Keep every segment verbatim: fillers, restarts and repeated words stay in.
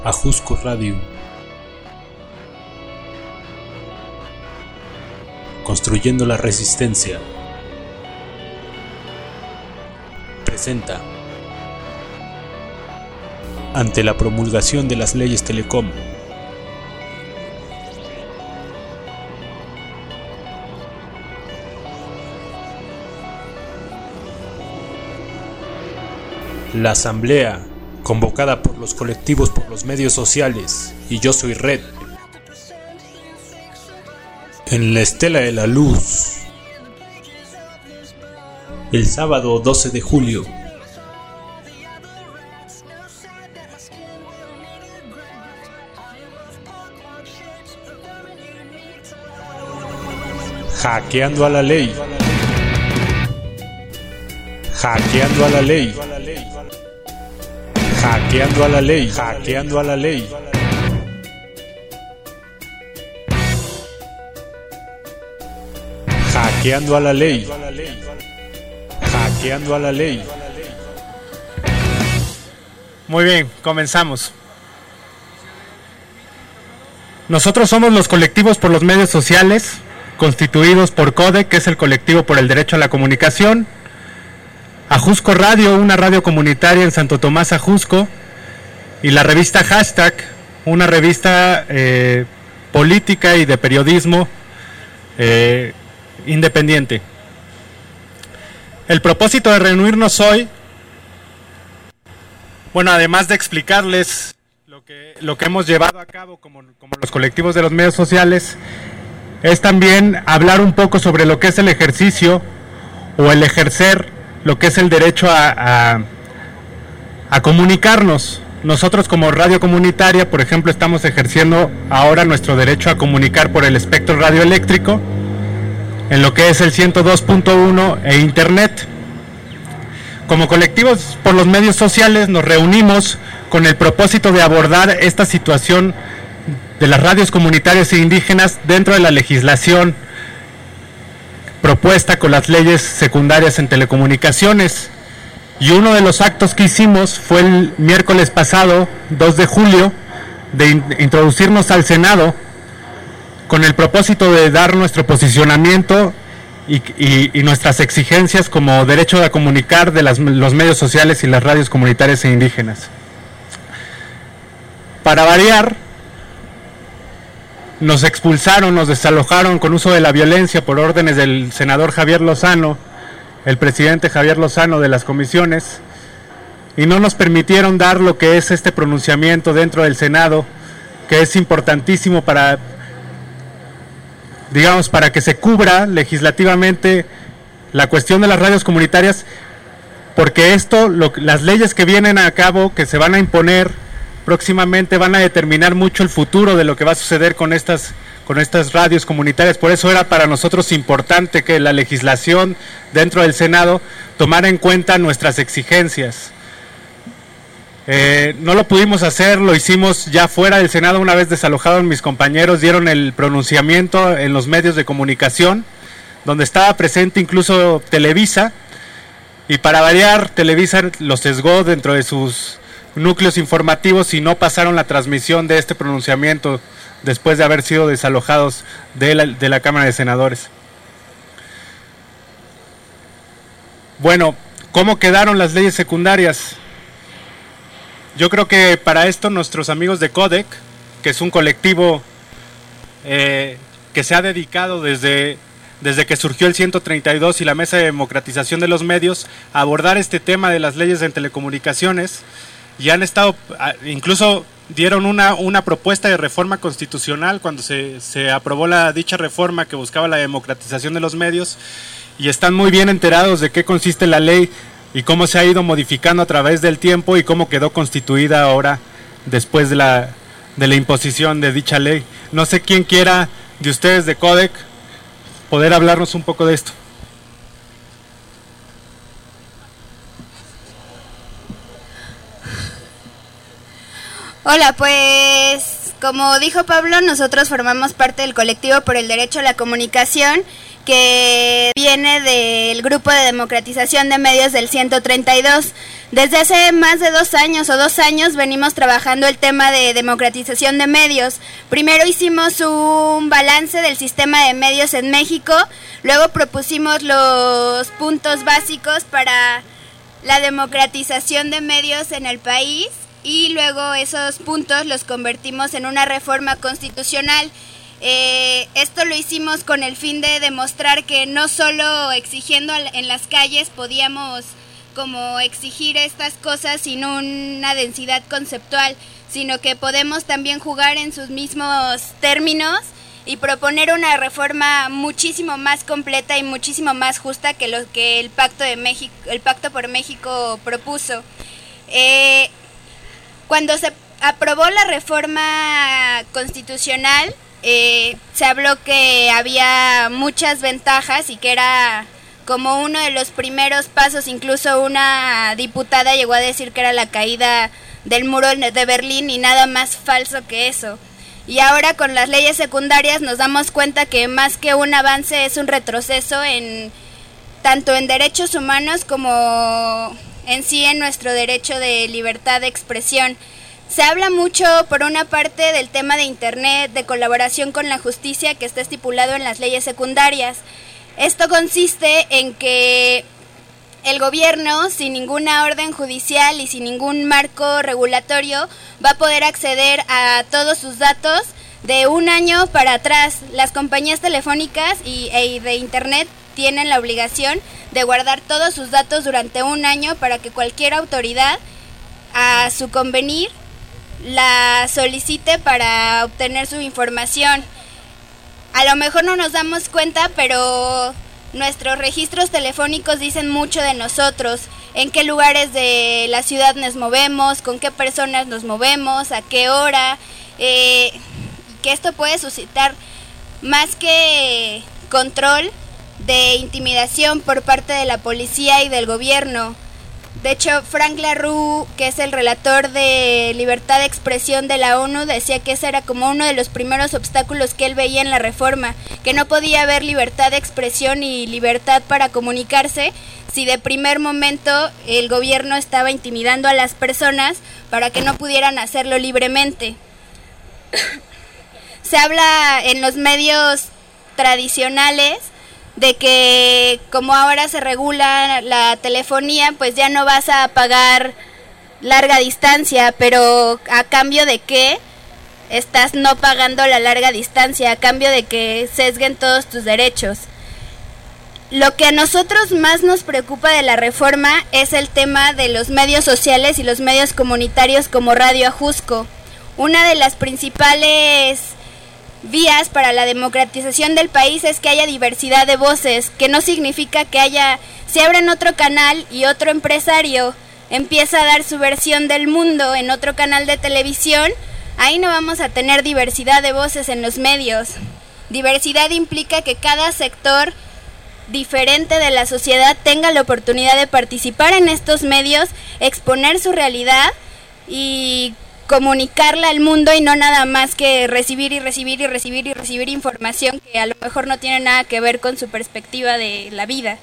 Ajusco Radio. Construyendo la resistencia. Presenta. Ante la promulgación de las leyes Telecom. La asamblea, convocada por los colectivos por los medios sociales y Yo Soy Red, en la Estela de la Luz, el sábado doce de julio. Hackeando a la ley. Hackeando a la ley. Hackeando a la ley. Hackeando a la ley. Hackeando a la ley. Hackeando a la ley. Muy bien, comenzamos. Nosotros somos los colectivos por los medios sociales, constituidos por CODEC, que es el colectivo por el derecho a la comunicación, Ajusco Radio, una radio comunitaria en Santo Tomás, Ajusco, y la revista Hashtag, una revista eh, política y de periodismo eh, independiente. El propósito de reunirnos hoy, bueno, además de explicarles lo que, lo que hemos llevado a cabo como, como los colectivos de los medios sociales, es también hablar un poco sobre lo que es el ejercicio o el ejercer lo que es el derecho a, a, a comunicarnos. Nosotros como radio comunitaria, por ejemplo, estamos ejerciendo ahora nuestro derecho a comunicar por el espectro radioeléctrico, en lo que es el ciento dos punto uno e Internet. Como colectivos por los medios sociales nos reunimos con el propósito de abordar esta situación de las radios comunitarias e indígenas dentro de la legislación propuesta con las leyes secundarias en telecomunicaciones. Y uno de los actos que hicimos fue el miércoles pasado, dos de julio, de in- introducirnos al Senado con el propósito de dar nuestro posicionamiento y, y, y nuestras exigencias como derecho a comunicar de las, los medios sociales y las radios comunitarias e indígenas. Para variar, nos expulsaron, nos desalojaron con uso de la violencia por órdenes del senador Javier Lozano, el presidente Javier Lozano de las comisiones, y no nos permitieron dar lo que es este pronunciamiento dentro del Senado, que es importantísimo para, digamos, para que se cubra legislativamente la cuestión de las radios comunitarias, porque esto, lo, las leyes que vienen a cabo, que se van a imponer próximamente, van a determinar mucho el futuro de lo que va a suceder con estas, con estas radios comunitarias. Por eso era para nosotros importante que la legislación dentro del Senado tomara en cuenta nuestras exigencias. Eh, no lo pudimos hacer, lo hicimos ya fuera del Senado. Una vez desalojados mis compañeros, dieron el pronunciamiento en los medios de comunicación, donde estaba presente incluso Televisa, y para variar, Televisa lo sesgó dentro de sus núcleos informativos y no pasaron la transmisión de este pronunciamiento después de haber sido desalojados de la, de la Cámara de Senadores. Bueno, ¿cómo quedaron las leyes secundarias? Yo creo que para esto nuestros amigos de CODEC, que es un colectivo eh, que se ha dedicado desde, desde que surgió el ciento treinta y dos y la Mesa de Democratización de los Medios a abordar este tema de las leyes en telecomunicaciones, y han estado, incluso dieron una, una propuesta de reforma constitucional cuando se, se aprobó la dicha reforma que buscaba la democratización de los medios, y están muy bien enterados de qué consiste la ley y cómo se ha ido modificando a través del tiempo y cómo quedó constituida ahora después de la, de la imposición de dicha ley. No sé quién quiera de ustedes de CODEC poder hablarnos un poco de esto. Hola, pues como dijo Pablo, nosotros formamos parte del colectivo por el derecho a la comunicación, que viene del Grupo de Democratización de Medios del ciento treinta y dos. Desde hace más de dos años o dos años venimos trabajando el tema de democratización de medios. Primero hicimos un balance del sistema de medios en México, luego propusimos los puntos básicos para la democratización de medios en el país y luego esos puntos los convertimos en una reforma constitucional. Eh, esto lo hicimos con el fin de demostrar que no solo exigiendo en las calles podíamos como exigir estas cosas sin una densidad conceptual, sino que podemos también jugar en sus mismos términos y proponer una reforma muchísimo más completa y muchísimo más justa que lo que el Pacto de México, el Pacto por México propuso. Eh, cuando se aprobó la reforma constitucional, Eh, se habló que había muchas ventajas y que era como uno de los primeros pasos. Incluso una diputada llegó a decir que era la caída del muro de Berlín y nada más falso que eso. Y ahora con las leyes secundarias nos damos cuenta que más que un avance es un retroceso en tanto en derechos humanos como en sí en nuestro derecho de libertad de expresión. Se habla mucho, por una parte, del tema de Internet, de colaboración con la justicia que está estipulado en las leyes secundarias. Esto consiste en que el gobierno, sin ninguna orden judicial y sin ningún marco regulatorio, va a poder acceder a todos sus datos de un año para atrás. Las compañías telefónicas y, y de Internet tienen la obligación de guardar todos sus datos durante un año para que cualquier autoridad, a su convenir, la solicite para obtener su información. A lo mejor no nos damos cuenta, pero nuestros registros telefónicos dicen mucho de nosotros, en qué lugares de la ciudad nos movemos, con qué personas nos movemos, a qué hora, eh, que esto puede suscitar más que control de intimidación por parte de la policía y del gobierno. De hecho, Frank LaRue, que es el relator de libertad de expresión de la ONU, decía que ese era como uno de los primeros obstáculos que él veía en la reforma, que no podía haber libertad de expresión y libertad para comunicarse si de primer momento el gobierno estaba intimidando a las personas para que no pudieran hacerlo libremente. Se habla en los medios tradicionales de que como ahora se regula la telefonía, pues ya no vas a pagar larga distancia, pero ¿a cambio de qué estás no pagando la larga distancia? A cambio de que sesguen todos tus derechos. Lo que a nosotros más nos preocupa de la reforma es el tema de los medios sociales y los medios comunitarios como Radio Ajusco. Una de las principales vías para la democratización del país es que haya diversidad de voces, que no significa que haya, si abren otro canal y otro empresario empieza a dar su versión del mundo en otro canal de televisión, ahí no vamos a tener diversidad de voces en los medios. Diversidad implica que cada sector diferente de la sociedad tenga la oportunidad de participar en estos medios, exponer su realidad y comunicarla al mundo, y no nada más que recibir y recibir y recibir y recibir información que a lo mejor no tiene nada que ver con su perspectiva de la vida.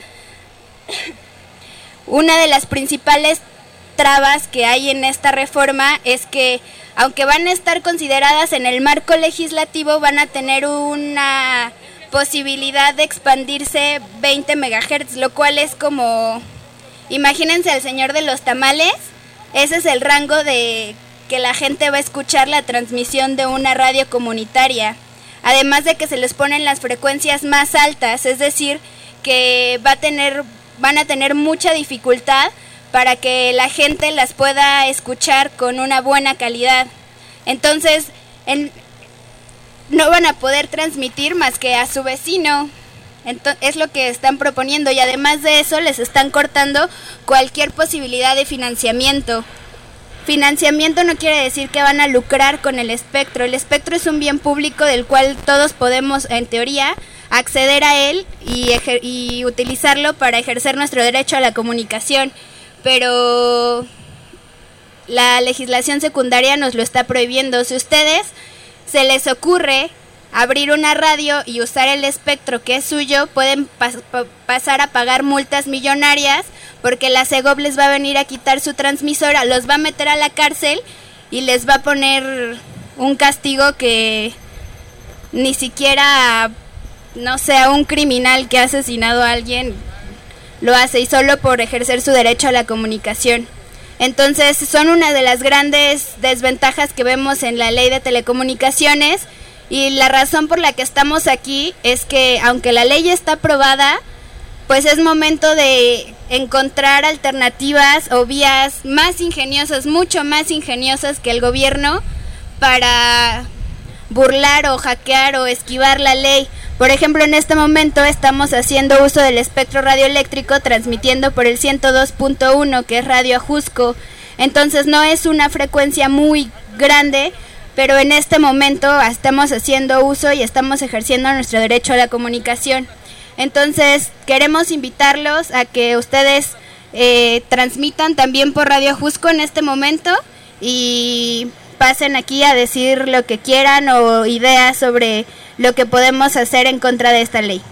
Una de las principales trabas que hay en esta reforma es que, aunque van a estar consideradas en el marco legislativo, van a tener una posibilidad de expandirse veinte megahertz, lo cual es como, imagínense al señor de los tamales, ese es el rango de que la gente va a escuchar la transmisión de una radio comunitaria, además de que se les ponen las frecuencias más altas, es decir, que va a tener, van a tener mucha dificultad para que la gente las pueda escuchar con una buena calidad. Entonces, en, no van a poder transmitir más que a su vecino. Entonces, es lo que están proponiendo, y además de eso les están cortando cualquier posibilidad de financiamiento. Financiamiento no quiere decir que van a lucrar con el espectro. El espectro es un bien público del cual todos podemos, en teoría, acceder a él y, ejer- y utilizarlo para ejercer nuestro derecho a la comunicación. Pero la legislación secundaria nos lo está prohibiendo. Si a ustedes se les ocurre abrir una radio y usar el espectro que es suyo, pueden pas- pa- pasar a pagar multas millonarias porque la Segov les va a venir a quitar su transmisora, los va a meter a la cárcel y les va a poner un castigo que ni siquiera, no sé, a un criminal que ha asesinado a alguien lo hace, y solo por ejercer su derecho a la comunicación. Entonces son una de las grandes desventajas que vemos en la ley de telecomunicaciones, y la razón por la que estamos aquí es que aunque la ley está aprobada, pues es momento de encontrar alternativas o vías más ingeniosas, mucho más ingeniosas que el gobierno, para burlar o hackear o esquivar la ley. Por ejemplo, en este momento estamos haciendo uso del espectro radioeléctrico transmitiendo por el ciento dos punto uno, que es Radio Ajusco. Entonces no es una frecuencia muy grande, pero en este momento estamos haciendo uso y estamos ejerciendo nuestro derecho a la comunicación. Entonces queremos invitarlos a que ustedes eh, transmitan también por Radio Ajusco en este momento y pasen aquí a decir lo que quieran o ideas sobre lo que podemos hacer en contra de esta ley.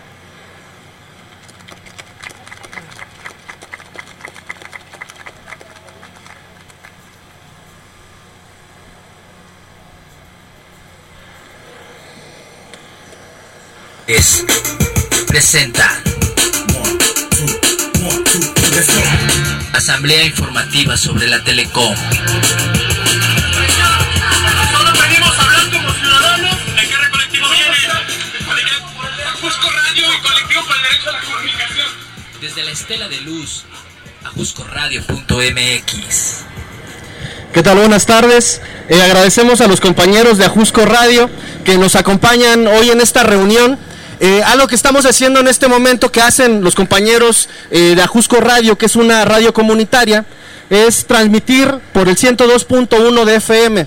Es presenta Asamblea Informativa sobre la Telecom. Solo venimos a hablar como ciudadanos. ¿De qué colectivo viene? Ajusco Radio y Colectivo por el Derecho a la Comunicación. Desde la estela de luz, ajusco radio punto m x. ¿Qué tal? Buenas tardes. Eh, agradecemos a los compañeros de Ajusco Radio que nos acompañan hoy en esta reunión. Eh, algo que estamos haciendo en este momento, que hacen los compañeros eh, de Ajusco Radio, que es una radio comunitaria, es transmitir por el ciento dos punto uno de F M.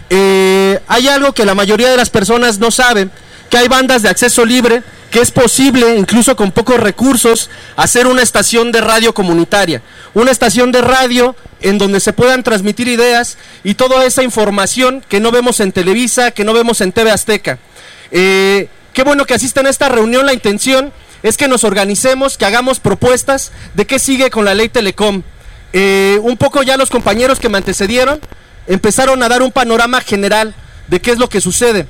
Eh, hay algo que la mayoría de las personas no saben, que hay bandas de acceso libre, que es posible, incluso con pocos recursos, hacer una estación de radio comunitaria. Una estación de radio en donde se puedan transmitir ideas y toda esa información que no vemos en Televisa, que no vemos en T V Azteca. Eh, qué bueno que asistan a esta reunión. La intención es que nos organicemos, que hagamos propuestas de qué sigue con la ley Telecom. Eh, un poco ya los compañeros que me antecedieron empezaron a dar un panorama general de qué es lo que sucede.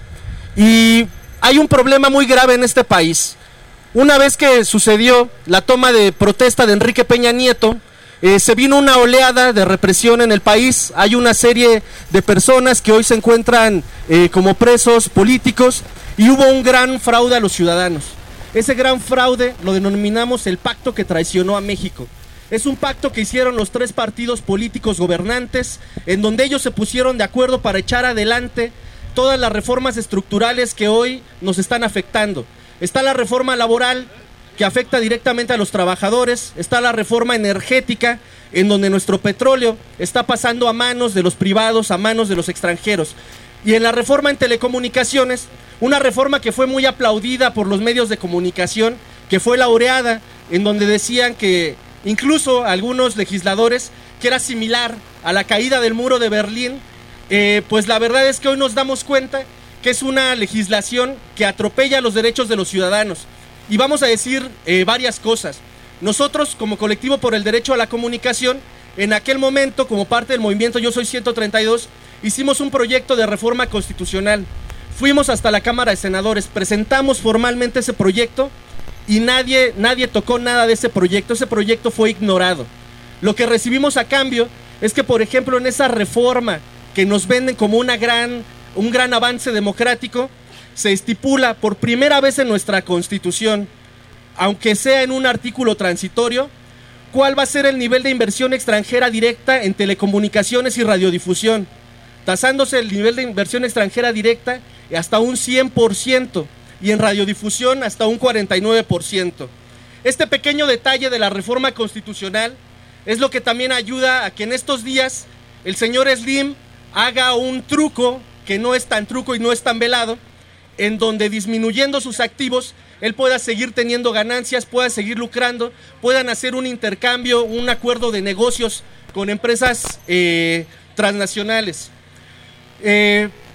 Y hay un problema muy grave en este país. Una vez que sucedió la toma de protesta de Enrique Peña Nieto, eh, se vino una oleada de represión en el país. Hay una serie de personas que hoy se encuentran eh, como presos políticos, y hubo un gran fraude a los ciudadanos. Ese gran fraude lo denominamos el pacto que traicionó a México. Es un pacto que hicieron los tres partidos políticos gobernantes, en donde ellos se pusieron de acuerdo para echar adelante todas las reformas estructurales que hoy nos están afectando. Está la reforma laboral, que afecta directamente a los trabajadores. Está la reforma energética, en donde nuestro petróleo está pasando a manos de los privados, a manos de los extranjeros. Y en la reforma en telecomunicaciones, una reforma que fue muy aplaudida por los medios de comunicación, que fue laureada, en donde decían que incluso algunos legisladores que era similar a la caída del muro de Berlín. Eh, pues la verdad es que hoy nos damos cuenta que es una legislación que atropella los derechos de los ciudadanos. Y vamos a decir eh, varias cosas. Nosotros, como colectivo por el derecho a la comunicación, en aquel momento, como parte del movimiento Yo Soy ciento treinta y dos, hicimos un proyecto de reforma constitucional. Fuimos hasta la Cámara de Senadores, presentamos formalmente ese proyecto y nadie, nadie tocó nada de ese proyecto. Ese proyecto fue ignorado. Lo que recibimos a cambio es que, por ejemplo, en esa reforma que nos venden como una gran, un gran avance democrático, se estipula por primera vez en nuestra Constitución, aunque sea en un artículo transitorio, cuál va a ser el nivel de inversión extranjera directa en telecomunicaciones y radiodifusión, tasándose el nivel de inversión extranjera directa hasta un cien por ciento y en radiodifusión hasta un cuarenta y nueve por ciento. Este pequeño detalle de la reforma constitucional es lo que también ayuda a que en estos días el señor Slim haga un truco que no es tan truco y no es tan velado, en donde disminuyendo sus activos, él pueda seguir teniendo ganancias, pueda seguir lucrando, puedan hacer un intercambio, un acuerdo de negocios con empresas eh, transnacionales. Eh,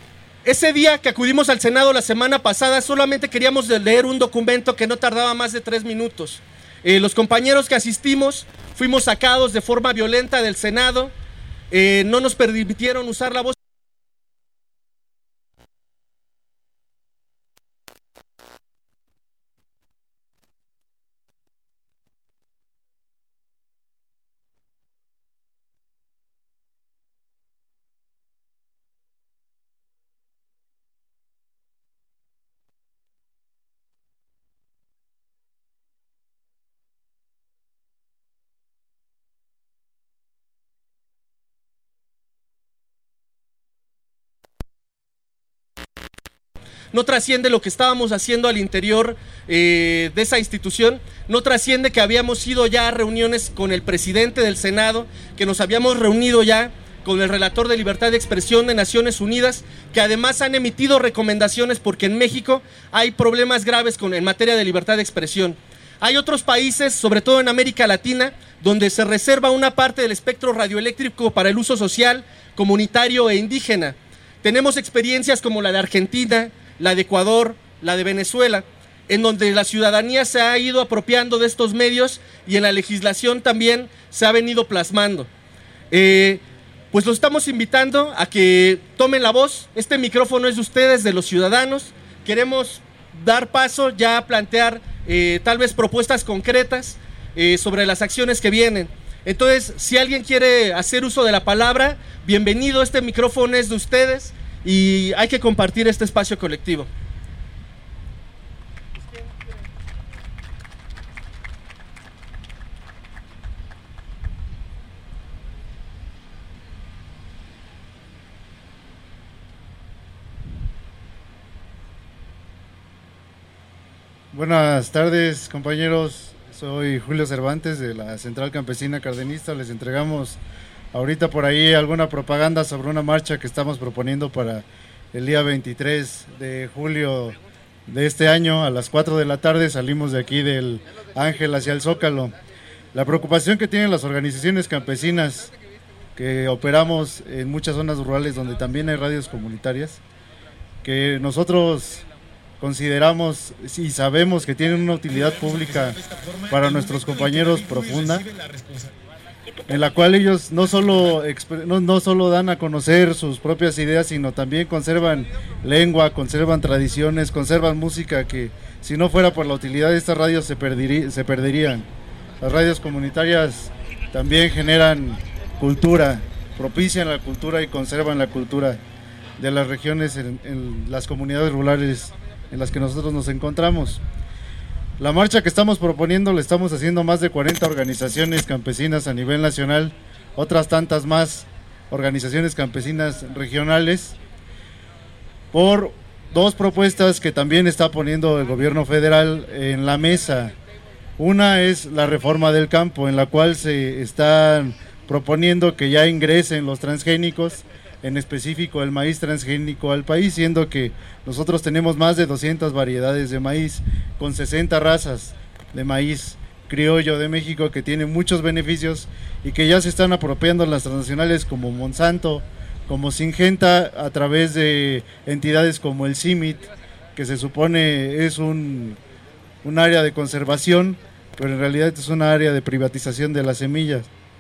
Ese día que acudimos al Senado la semana pasada, solamente queríamos leer un documento que no tardaba más de tres minutos. Eh, los compañeros que asistimos fuimos sacados de forma violenta del Senado, eh, no nos permitieron usar la voz. No trasciende lo que estábamos haciendo al interior eh, de esa institución, no trasciende que habíamos ido ya a reuniones con el presidente del Senado, que nos habíamos reunido ya con el relator de libertad de expresión de Naciones Unidas, que además han emitido recomendaciones porque en México hay problemas graves con, en materia de libertad de expresión. Hay otros países, sobre todo en América Latina, donde se reserva una parte del espectro radioeléctrico para el uso social, comunitario e indígena. Tenemos experiencias como la de Argentina, la de Ecuador, la de Venezuela, en donde la ciudadanía se ha ido apropiando de estos medios y en la legislación también se ha venido plasmando. Eh, pues los estamos invitando a que tomen la voz. Este micrófono es de ustedes, de los ciudadanos. Queremos dar paso ya a plantear eh, tal vez propuestas concretas eh, sobre las acciones que vienen. Entonces, si alguien quiere hacer uso de la palabra, bienvenido, este micrófono es de ustedes. Y hay que compartir este espacio colectivo. Buenas tardes, compañeros. Soy Julio Cervantes de la Central Campesina Cardenista. Les entregamos ahorita por ahí alguna propaganda sobre una marcha que estamos proponiendo para el día veintitrés de julio de este año. A las cuatro de la tarde salimos de aquí del Ángel hacia el Zócalo. La preocupación que tienen las organizaciones campesinas que operamos en muchas zonas rurales donde también hay radios comunitarias, que nosotros consideramos y sabemos que tienen una utilidad pública para nuestros compañeros profunda, en la cual ellos no solo, no, no solo dan a conocer sus propias ideas, sino también conservan lengua, conservan tradiciones, conservan música que si no fuera por la utilidad de estas radios se, perderí, se perderían. Las radios comunitarias también generan cultura, propician la cultura y conservan la cultura de las regiones en, en las comunidades rurales en las que nosotros nos encontramos. La marcha que estamos proponiendo la estamos haciendo más de cuarenta organizaciones campesinas a nivel nacional, otras tantas más organizaciones campesinas regionales, por dos propuestas que también está poniendo el gobierno federal en la mesa. Una es la reforma del campo, en la cual se están proponiendo que ya ingresen los transgénicos, en específico el maíz transgénico al país, siendo que nosotros tenemos más de doscientas variedades de maíz, con sesenta razas de maíz criollo de México que tienen muchos beneficios y que ya se están apropiando las transnacionales como Monsanto, como Syngenta, a través de entidades como el CIMIT, que se supone es un, un área de conservación, pero en realidad es una área de privatización de las semillas.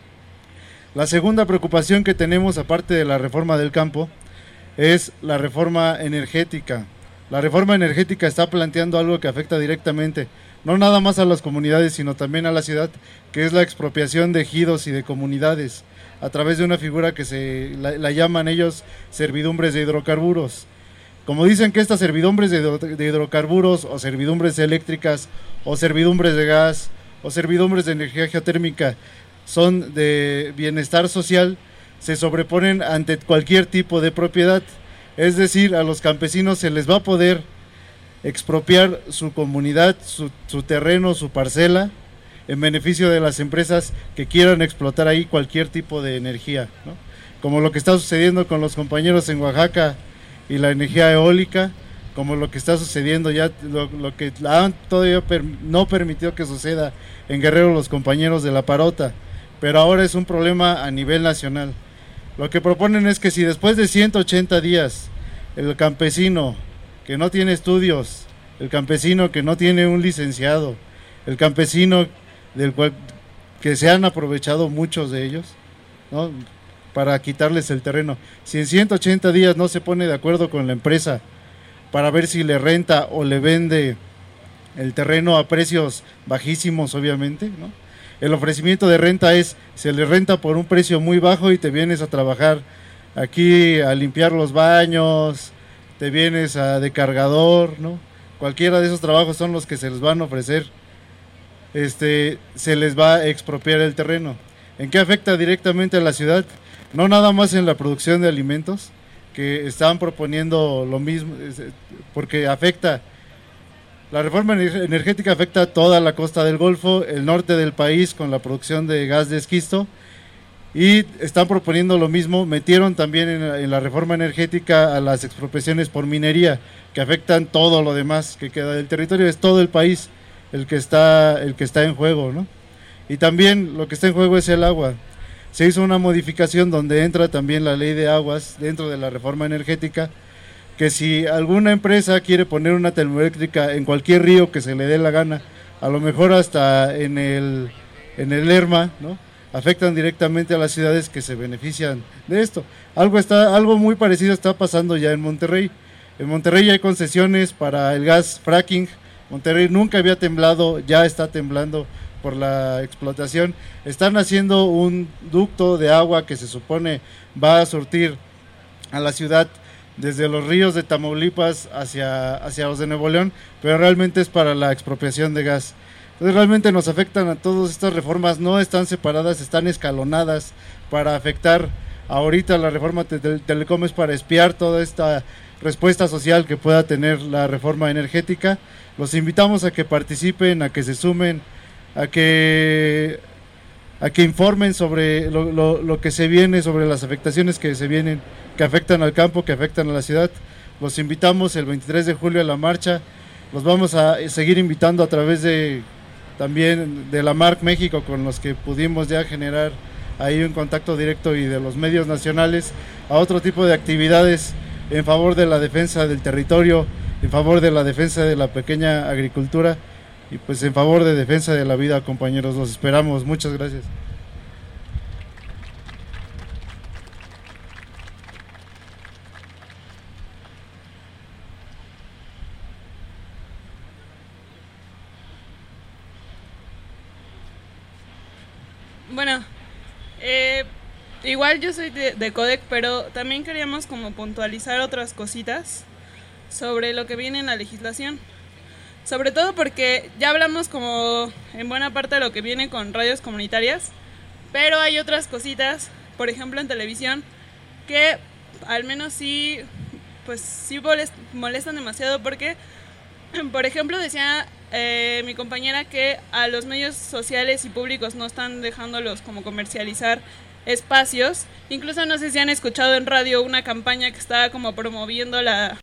La segunda preocupación que tenemos, aparte de la reforma del campo, es la reforma energética. La reforma energética está planteando algo que afecta directamente, no nada más a las comunidades, sino también a la ciudad, que es la expropiación de ejidos y de comunidades, a través de una figura que se la, la llaman ellos servidumbres de hidrocarburos. Como dicen que estas servidumbres de, de hidrocarburos, o servidumbres eléctricas, o servidumbres de gas, o servidumbres de energía geotérmica, son de bienestar social, se sobreponen ante cualquier tipo de propiedad. Es decir, a los campesinos se les va a poder expropiar su comunidad, su, su terreno, su parcela, en beneficio de las empresas que quieran explotar ahí cualquier tipo de energía, ¿no? Como lo que está sucediendo con los compañeros en Oaxaca y la energía eólica, como lo que está sucediendo ya, lo, lo que la, todavía per, no permitió que suceda en Guerrero los compañeros de la Parota, pero ahora es un problema a nivel nacional. Lo que proponen es que si después de ciento ochenta días el campesino que no tiene estudios, el campesino que no tiene un licenciado, el campesino del cual que se han aprovechado muchos de ellos, ¿no?, para quitarles el terreno. Si en ciento ochenta días no se pone de acuerdo con la empresa para ver si le renta o le vende el terreno a precios bajísimos, obviamente, ¿no? El ofrecimiento de renta es, se le renta por un precio muy bajo y te vienes a trabajar aquí a limpiar los baños, te vienes a de cargador, ¿no? Cualquiera de esos trabajos son los que se les van a ofrecer. Este, se les va a expropiar el terreno. ¿En qué afecta directamente a la ciudad? No nada más en la producción de alimentos, que están proponiendo lo mismo, porque afecta, la reforma energética afecta a toda la costa del Golfo, el norte del país con la producción de gas de esquisto, y están proponiendo lo mismo. Metieron también en la, en la reforma energética a las expropiaciones por minería, que afectan todo lo demás que queda del territorio. Es todo el país el que está, el que está en juego, ¿no? Y también lo que está en juego es el agua. Se hizo una modificación donde entra también la ley de aguas dentro de la reforma energética, que si alguna empresa quiere poner una termoeléctrica en cualquier río que se le dé la gana, a lo mejor hasta en el, en el Lerma, ¿no?, afectan directamente a las ciudades que se benefician de esto. Algo, está, algo muy parecido está pasando ya en Monterrey. En Monterrey hay concesiones para el gas fracking. Monterrey nunca había temblado, ya está temblando por la explotación. Están haciendo un ducto de agua que se supone va a surtir a la ciudad desde los ríos de Tamaulipas hacia, hacia los de Nuevo León, pero realmente es para la expropiación de gas. Entonces realmente nos afectan a todas estas reformas, no están separadas, están escalonadas para afectar. Ahorita la reforma de Telecom es para espiar toda esta respuesta social que pueda tener la reforma energética. Los invitamos a que participen, a que se sumen, a que a que informen sobre lo, lo, lo que se viene, sobre las afectaciones que se vienen, que afectan al campo, que afectan a la ciudad. Los invitamos el veintitrés de julio a la marcha. Los vamos a seguir invitando a través de también de la Marc México, con los que pudimos ya generar ahí un contacto directo, y de los medios nacionales, a otro tipo de actividades en favor de la defensa del territorio, en favor de la defensa de la pequeña agricultura y pues en favor de defensa de la vida, compañeros. Los esperamos. Muchas gracias. Bueno, eh, igual yo soy de, de Codec, pero también queríamos como puntualizar otras cositas sobre lo que viene en la legislación. Sobre todo porque ya hablamos como en buena parte de lo que viene con radios comunitarias, pero hay otras cositas, por ejemplo en televisión, que al menos sí, pues sí molestan demasiado, porque, por ejemplo, decía eh, mi compañera que a los medios sociales y públicos no están dejándolos como comercializar espacios. Incluso no sé si han escuchado en radio una campaña que estaba como promoviendo la...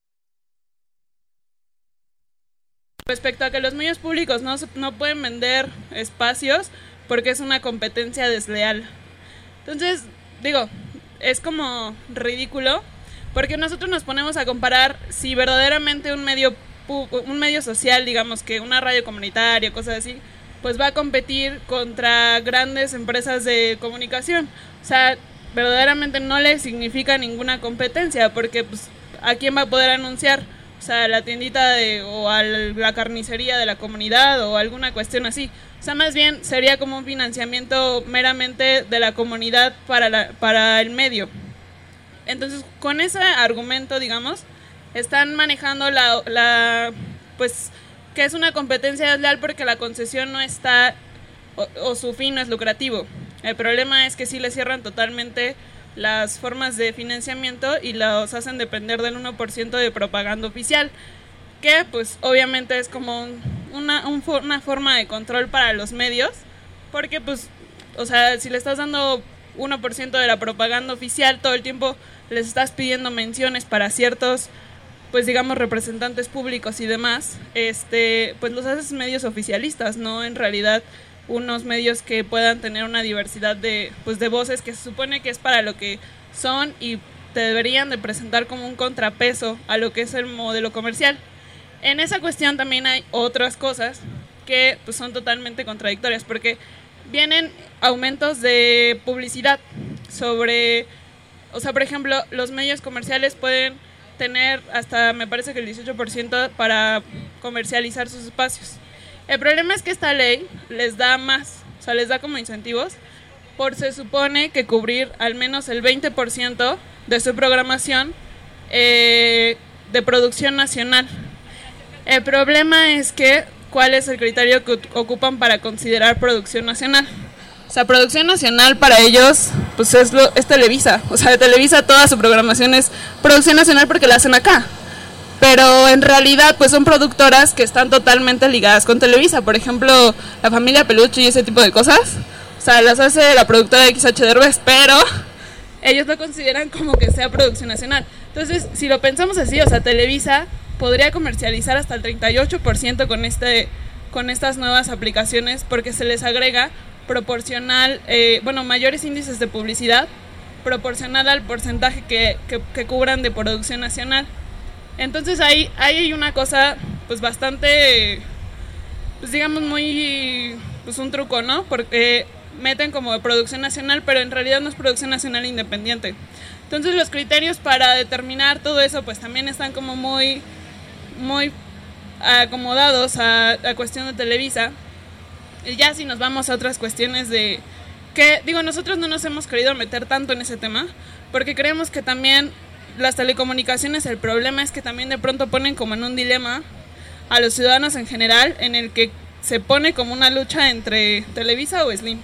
respecto a que los medios públicos no, no pueden vender espacios porque es una competencia desleal. Entonces, digo, es como ridículo, porque nosotros nos ponemos a comparar si verdaderamente un medio un medio social, digamos que una radio comunitaria, cosas así, pues va a competir contra grandes empresas de comunicación. O sea, verdaderamente no le significa ninguna competencia, porque pues ¿a quién va a poder anunciar? O sea, la tiendita de, o a la carnicería de la comunidad o alguna cuestión así. O sea, más bien sería como un financiamiento meramente de la comunidad para, la, para el medio. Entonces, con ese argumento, digamos, están manejando la, la pues que es una competencia desleal porque la concesión no está o, o su fin no es lucrativo. El problema es que sí le cierran totalmente las formas de financiamiento y los hacen depender del uno por ciento de propaganda oficial, que pues obviamente es como un, una, un, una forma de control para los medios, porque pues, o sea, si le estás dando uno por ciento de la propaganda oficial, todo el tiempo les estás pidiendo menciones para ciertos, pues digamos, representantes públicos y demás, este, pues los haces medios oficialistas, no en realidad unos medios que puedan tener una diversidad de, pues de voces que se supone que es para lo que son y te deberían de presentar como un contrapeso a lo que es el modelo comercial. En esa cuestión también hay otras cosas que pues, son totalmente contradictorias, porque vienen aumentos de publicidad sobre, o sea, por ejemplo, los medios comerciales pueden tener hasta, me parece que el dieciocho por ciento para comercializar sus espacios. El problema es que esta ley les da más, o sea, les da como incentivos por se supone que cubrir al menos el veinte por ciento de su programación eh, de producción nacional. El problema es que, ¿cuál es el criterio que ocupan para considerar producción nacional? O sea, producción nacional para ellos, pues es, lo, es Televisa. O sea, Televisa toda su programación es producción nacional porque la hacen acá. Pero en realidad, pues son productoras que están totalmente ligadas con Televisa. Por ejemplo, la familia Peluche y ese tipo de cosas. O sea, las hace la productora X H Derbez, pero ellos lo consideran como que sea producción nacional. Entonces, si lo pensamos así, o sea, Televisa podría comercializar hasta el treinta y ocho por ciento con, este, con estas nuevas aplicaciones porque se les agrega proporcional, eh, bueno, mayores índices de publicidad proporcional al porcentaje que, que, que cubran de producción nacional. Entonces ahí, ahí hay una cosa pues bastante, pues digamos muy, pues un truco, ¿no? Porque meten como de producción nacional, pero en realidad no es producción nacional independiente. Entonces los criterios para determinar todo eso pues también están como muy... muy acomodados a la cuestión de Televisa. Y ya si nos vamos a otras cuestiones de que, digo, nosotros no nos hemos querido meter tanto en ese tema porque creemos que también las telecomunicaciones, el problema es que también de pronto ponen como en un dilema a los ciudadanos en general, en el que se pone como una lucha entre Televisa o Slim.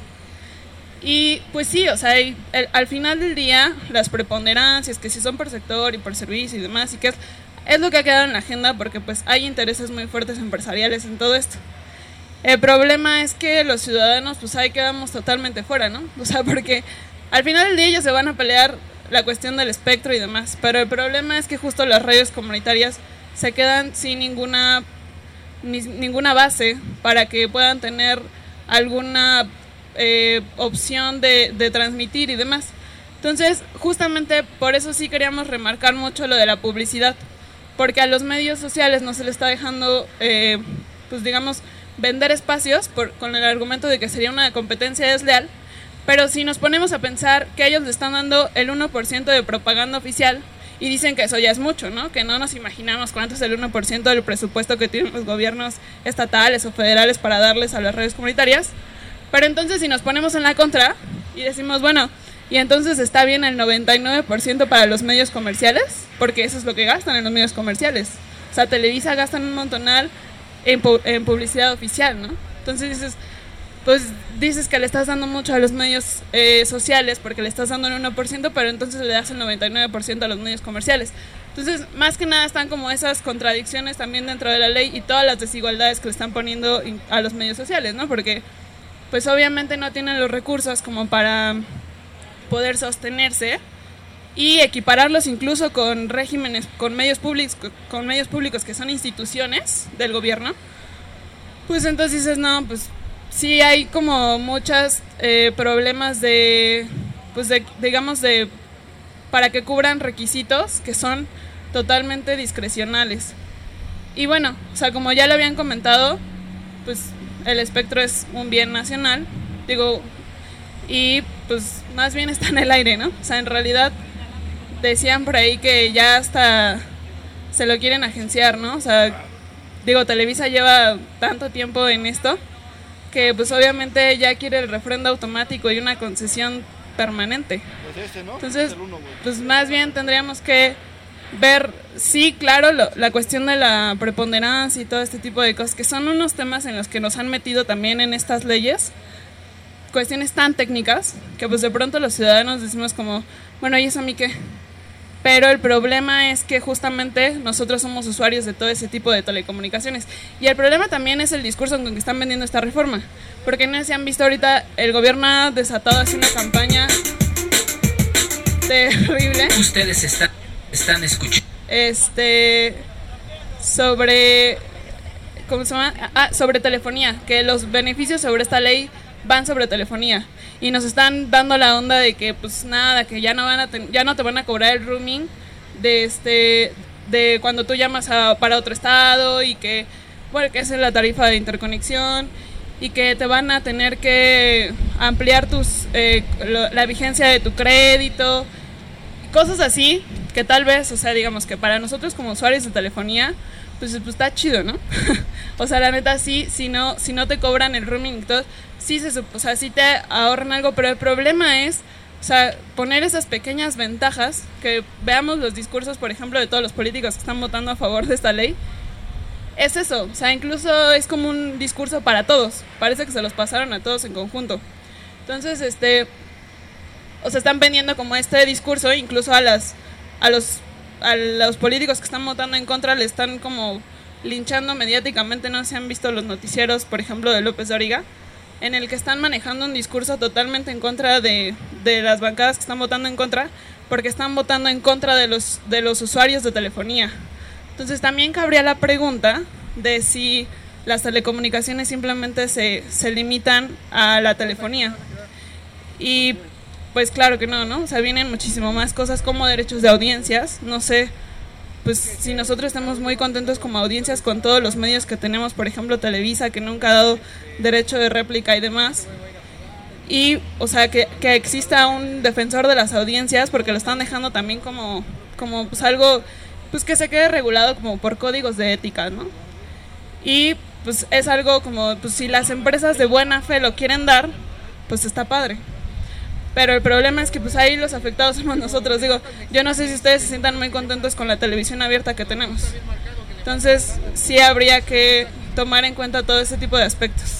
Y pues sí, o sea, el, el, al final del día las preponderancias, que si son por sector y por servicio y demás, y que es Es lo que ha quedado en la agenda porque pues hay intereses muy fuertes empresariales en todo esto. El problema es que los ciudadanos pues ahí quedamos totalmente fuera, ¿no? O sea, porque al final del día ellos se van a pelear la cuestión del espectro y demás, pero el problema es que justo las redes comunitarias se quedan sin ninguna, ni, ninguna base para que puedan tener alguna eh, opción de, de transmitir y demás. Entonces, justamente por eso sí queríamos remarcar mucho lo de la publicidad, porque a los medios sociales no se les está dejando, eh, pues digamos, vender espacios por, con el argumento de que sería una competencia desleal, pero si nos ponemos a pensar que ellos le están dando el uno por ciento de propaganda oficial y dicen que eso ya es mucho, ¿no? Que no nos imaginamos cuánto es el uno por ciento del presupuesto que tienen los gobiernos estatales o federales para darles a las redes comunitarias, pero entonces si nos ponemos en la contra y decimos, bueno, y entonces está bien el noventa y nueve por ciento para los medios comerciales, porque eso es lo que gastan en los medios comerciales. O sea, Televisa gastan un montonal en, pu- en publicidad oficial, ¿no? Entonces dices, pues dices que le estás dando mucho a los medios eh, sociales porque le estás dando el uno por ciento, pero entonces le das el noventa y nueve por ciento a los medios comerciales. Entonces, más que nada están como esas contradicciones también dentro de la ley y todas las desigualdades que le están poniendo a los medios sociales, ¿no? Porque, pues obviamente no tienen los recursos como para poder sostenerse y equipararlos incluso con regímenes, con medios públicos, con medios públicos que son instituciones del gobierno. Pues entonces dices, no, pues sí hay como muchos eh, problemas de, pues de, digamos, de, para que cubran requisitos que son totalmente discrecionales. Y bueno, o sea, como ya lo habían comentado, pues el espectro es un bien nacional, digo, y pues más bien está en el aire, ¿no? O sea, en realidad decían por ahí que ya hasta se lo quieren agenciar, ¿no? O sea, digo, Televisa lleva tanto tiempo en esto que pues obviamente ya quiere el refrendo automático y una concesión permanente. Pues ese, ¿no? Entonces, Es el uno, güey. pues más bien tendríamos que ver, sí, claro, lo, la cuestión de la preponderancia y todo este tipo de cosas, que son unos temas en los que nos han metido también en estas leyes, cuestiones tan técnicas, que pues de pronto los ciudadanos decimos como, bueno, ¿y eso a mí qué? Pero el problema es que justamente nosotros somos usuarios de todo ese tipo de telecomunicaciones. Y el problema también es el discurso con que están vendiendo esta reforma. Porque no sé si han visto ahorita, el gobierno ha desatado así una campaña terrible. Ustedes están, están escuchando. Este, sobre, ¿cómo se llama? Ah, sobre telefonía, que los beneficios sobre esta ley van sobre telefonía y nos están dando la onda de que pues nada, que ya no van a ten- ya no te van a cobrar el roaming de este de cuando tú llamas a, para otro estado y que bueno, que esa es la tarifa de interconexión y que te van a tener que ampliar tus eh, lo, la vigencia de tu crédito, cosas así que tal vez, o sea, digamos que para nosotros como usuarios de telefonía pues, pues está chido, ¿no? O sea, la neta sí, si no, si no te cobran el roaming y todo, sí, se, o sea, sí te ahorran algo, pero el problema es, o sea, poner esas pequeñas ventajas, que veamos los discursos, por ejemplo, de todos los políticos que están votando a favor de esta ley, es eso, o sea, incluso es como un discurso para todos, parece que se los pasaron a todos en conjunto. Entonces, este, o sea, están vendiendo como este discurso, incluso a las, a los a los políticos que están votando en contra le están como linchando mediáticamente. No sé si han visto los noticieros, por ejemplo, de López Dóriga, en el que están manejando un discurso totalmente en contra de, de las bancadas que están votando en contra, porque están votando en contra de los, de los usuarios de telefonía. Entonces también cabría la pregunta de si las telecomunicaciones simplemente se, se limitan a la telefonía. Y pues claro que no, ¿no? O sea, vienen muchísimo más cosas como derechos de audiencias. No sé, pues si nosotros estamos muy contentos como audiencias con todos los medios que tenemos, por ejemplo Televisa, que nunca ha dado derecho de réplica y demás. Y, o sea, que, que exista un defensor de las audiencias, porque lo están dejando también como, como pues algo, pues que se quede regulado como por códigos de ética, ¿no? Y pues es algo como, pues si las empresas de buena fe lo quieren dar, pues está padre. Pero el problema es que pues ahí los afectados somos nosotros. Digo, yo no sé si ustedes se sientan muy contentos con la televisión abierta que tenemos. Entonces sí habría que tomar en cuenta todo ese tipo de aspectos.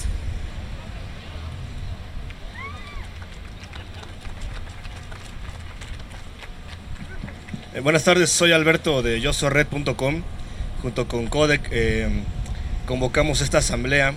Eh, buenas tardes, soy Alberto de yo soy red punto com. Junto con Codec eh, convocamos esta asamblea.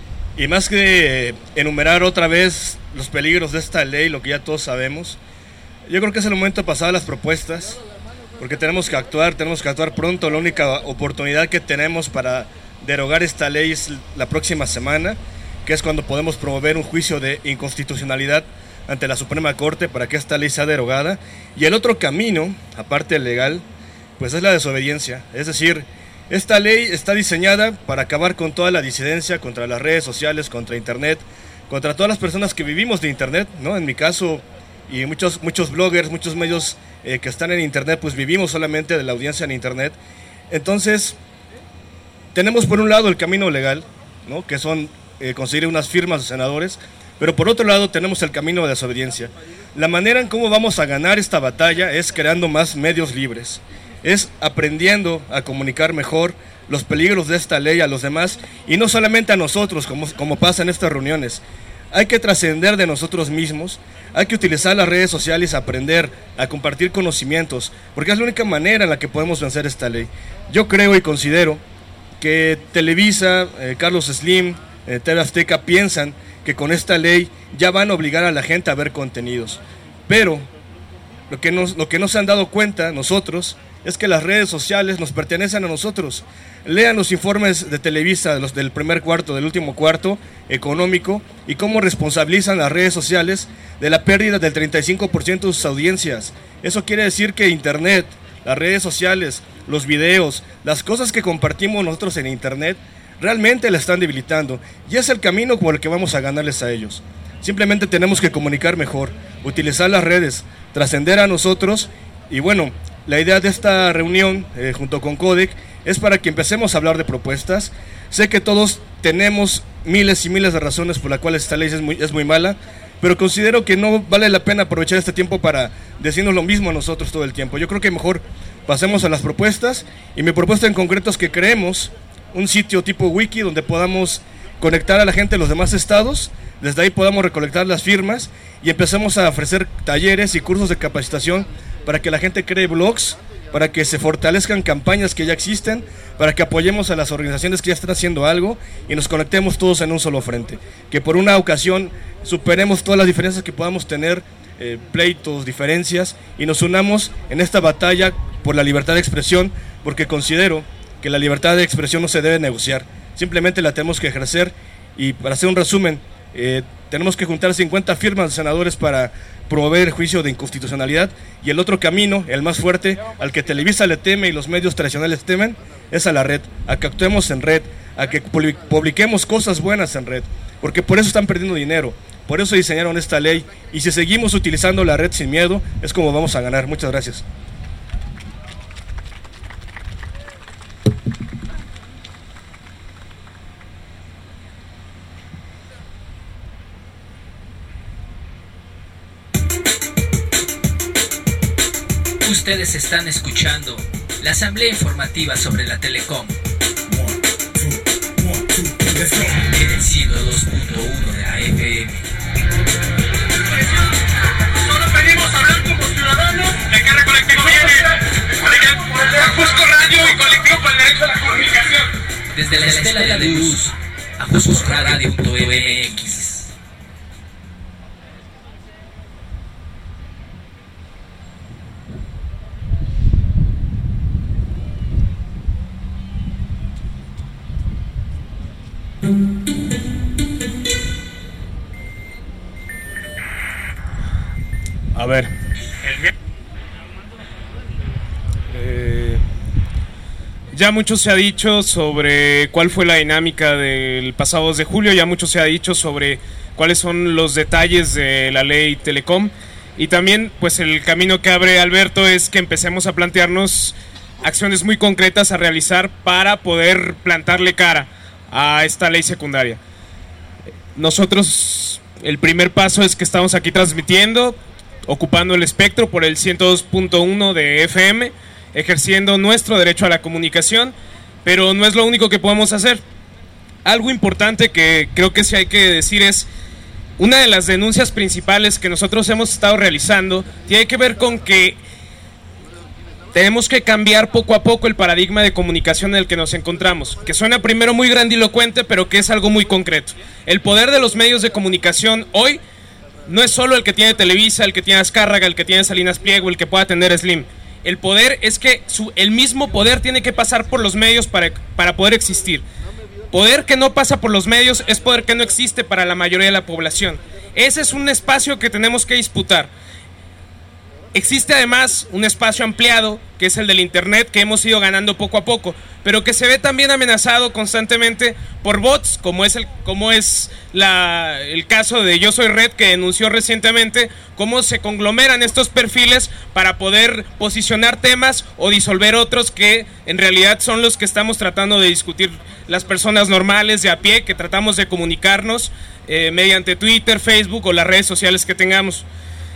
Y más que eh, enumerar otra vez los peligros de esta ley, lo que ya todos sabemos, yo creo que es el momento de pasar a las propuestas, porque tenemos que actuar, tenemos que actuar pronto. La única oportunidad que tenemos para derogar esta ley es la próxima semana, que es cuando podemos promover un juicio de inconstitucionalidad ante la Suprema Corte para que esta ley sea derogada. Y el otro camino, aparte del legal, pues es la desobediencia. Es decir, esta ley está diseñada para acabar con toda la disidencia contra las redes sociales, contra Internet, contra todas las personas que vivimos de Internet, ¿no? En mi caso, y muchos, muchos bloggers, muchos medios eh, que están en Internet, pues vivimos solamente de la audiencia en Internet. Entonces, tenemos por un lado el camino legal, ¿no? Que son eh, conseguir unas firmas de senadores, pero por otro lado tenemos el camino de desobediencia. La manera en cómo vamos a ganar esta batalla es creando más medios libres, es aprendiendo a comunicar mejor los peligros de esta ley a los demás, y no solamente a nosotros, como, como pasa en estas reuniones. Hay que trascender de nosotros mismos, hay que utilizar las redes sociales, aprender a compartir conocimientos, porque es la única manera en la que podemos vencer esta ley. Yo creo y considero que Televisa, eh, Carlos Slim, eh, T V Azteca piensan que con esta ley ya van a obligar a la gente a ver contenidos, pero lo que, nos, lo que no se han dado cuenta nosotros es que las redes sociales nos pertenecen a nosotros. Lean los informes de Televisa, los del primer cuarto, del último cuarto económico, y cómo responsabilizan las redes sociales de la pérdida del treinta y cinco por ciento de sus audiencias. Eso quiere decir que Internet, las redes sociales, los videos, las cosas que compartimos nosotros en Internet, realmente la están debilitando, y es el camino por el que vamos a ganarles a ellos. Simplemente tenemos que comunicar mejor, utilizar las redes, trascender a nosotros. Y bueno, la idea de esta reunión eh, junto con Codec es para que empecemos a hablar de propuestas. Sé que todos tenemos miles y miles de razones por las cuales esta ley es muy, es muy mala, pero considero que no vale la pena aprovechar este tiempo para decirnos lo mismo a nosotros todo el tiempo. Yo creo que mejor pasemos a las propuestas, y mi propuesta en concreto es que creemos un sitio tipo wiki donde podamos conectar a la gente de los demás estados. Desde ahí podamos recolectar las firmas y empecemos a ofrecer talleres y cursos de capacitación para que la gente cree blogs, para que se fortalezcan campañas que ya existen, para que apoyemos a las organizaciones que ya están haciendo algo y nos conectemos todos en un solo frente. Que por una ocasión superemos todas las diferencias que podamos tener, eh, pleitos, diferencias, y nos unamos en esta batalla por la libertad de expresión, porque considero que la libertad de expresión no se debe negociar, simplemente la tenemos que ejercer. Y para hacer un resumen, eh, tenemos que juntar cincuenta firmas de senadores para promover el juicio de inconstitucionalidad, y el otro camino, el más fuerte, al que Televisa le teme y los medios tradicionales temen, es a la red, a que actuemos en red, a que publiquemos cosas buenas en red, porque por eso están perdiendo dinero, por eso diseñaron esta ley, y si seguimos utilizando la red sin miedo, es como vamos a ganar. Muchas gracias. Ustedes están escuchando la asamblea informativa sobre la Telecom en el ciento dos punto uno de la F M. Solo pedimos hablar como ciudadanos. ¿De qué colectivo viene? De Ajusco Radio y Colectivo para el Derecho a la Comunicación. Desde la Estela de Luz, ajusco radio punto m x. A ver, eh, ya mucho se ha dicho sobre cuál fue la dinámica del pasado dos de julio, ya mucho se ha dicho sobre cuáles son los detalles de la ley Telecom, y también pues el camino que abre Alberto es que empecemos a plantearnos acciones muy concretas a realizar para poder plantarle cara a esta ley secundaria. Nosotros, el primer paso es que estamos aquí transmitiendo, ocupando el espectro por el ciento dos punto uno de F M, ejerciendo nuestro derecho a la comunicación, pero no es lo único que podemos hacer. Algo importante que creo que sí hay que decir es, una de las denuncias principales que nosotros hemos estado realizando tiene que ver con que tenemos que cambiar poco a poco el paradigma de comunicación en el que nos encontramos, que suena primero muy grandilocuente, pero que es algo muy concreto. El poder de los medios de comunicación hoy no es solo el que tiene Televisa, el que tiene Azcárraga, el que tiene Salinas Pliego, el que pueda tener Slim. El poder es que su, el mismo poder tiene que pasar por los medios para, para poder existir. Poder que no pasa por los medios es poder que no existe para la mayoría de la población. Ese es un espacio que tenemos que disputar. Existe además un espacio ampliado, que es el del internet, que hemos ido ganando poco a poco, pero que se ve también amenazado constantemente por bots, como es el, como es la, el caso de Yo Soy Red, que denunció recientemente cómo se conglomeran estos perfiles para poder posicionar temas o disolver otros que en realidad son los que estamos tratando de discutir las personas normales de a pie, que tratamos de comunicarnos eh, mediante Twitter, Facebook o las redes sociales que tengamos.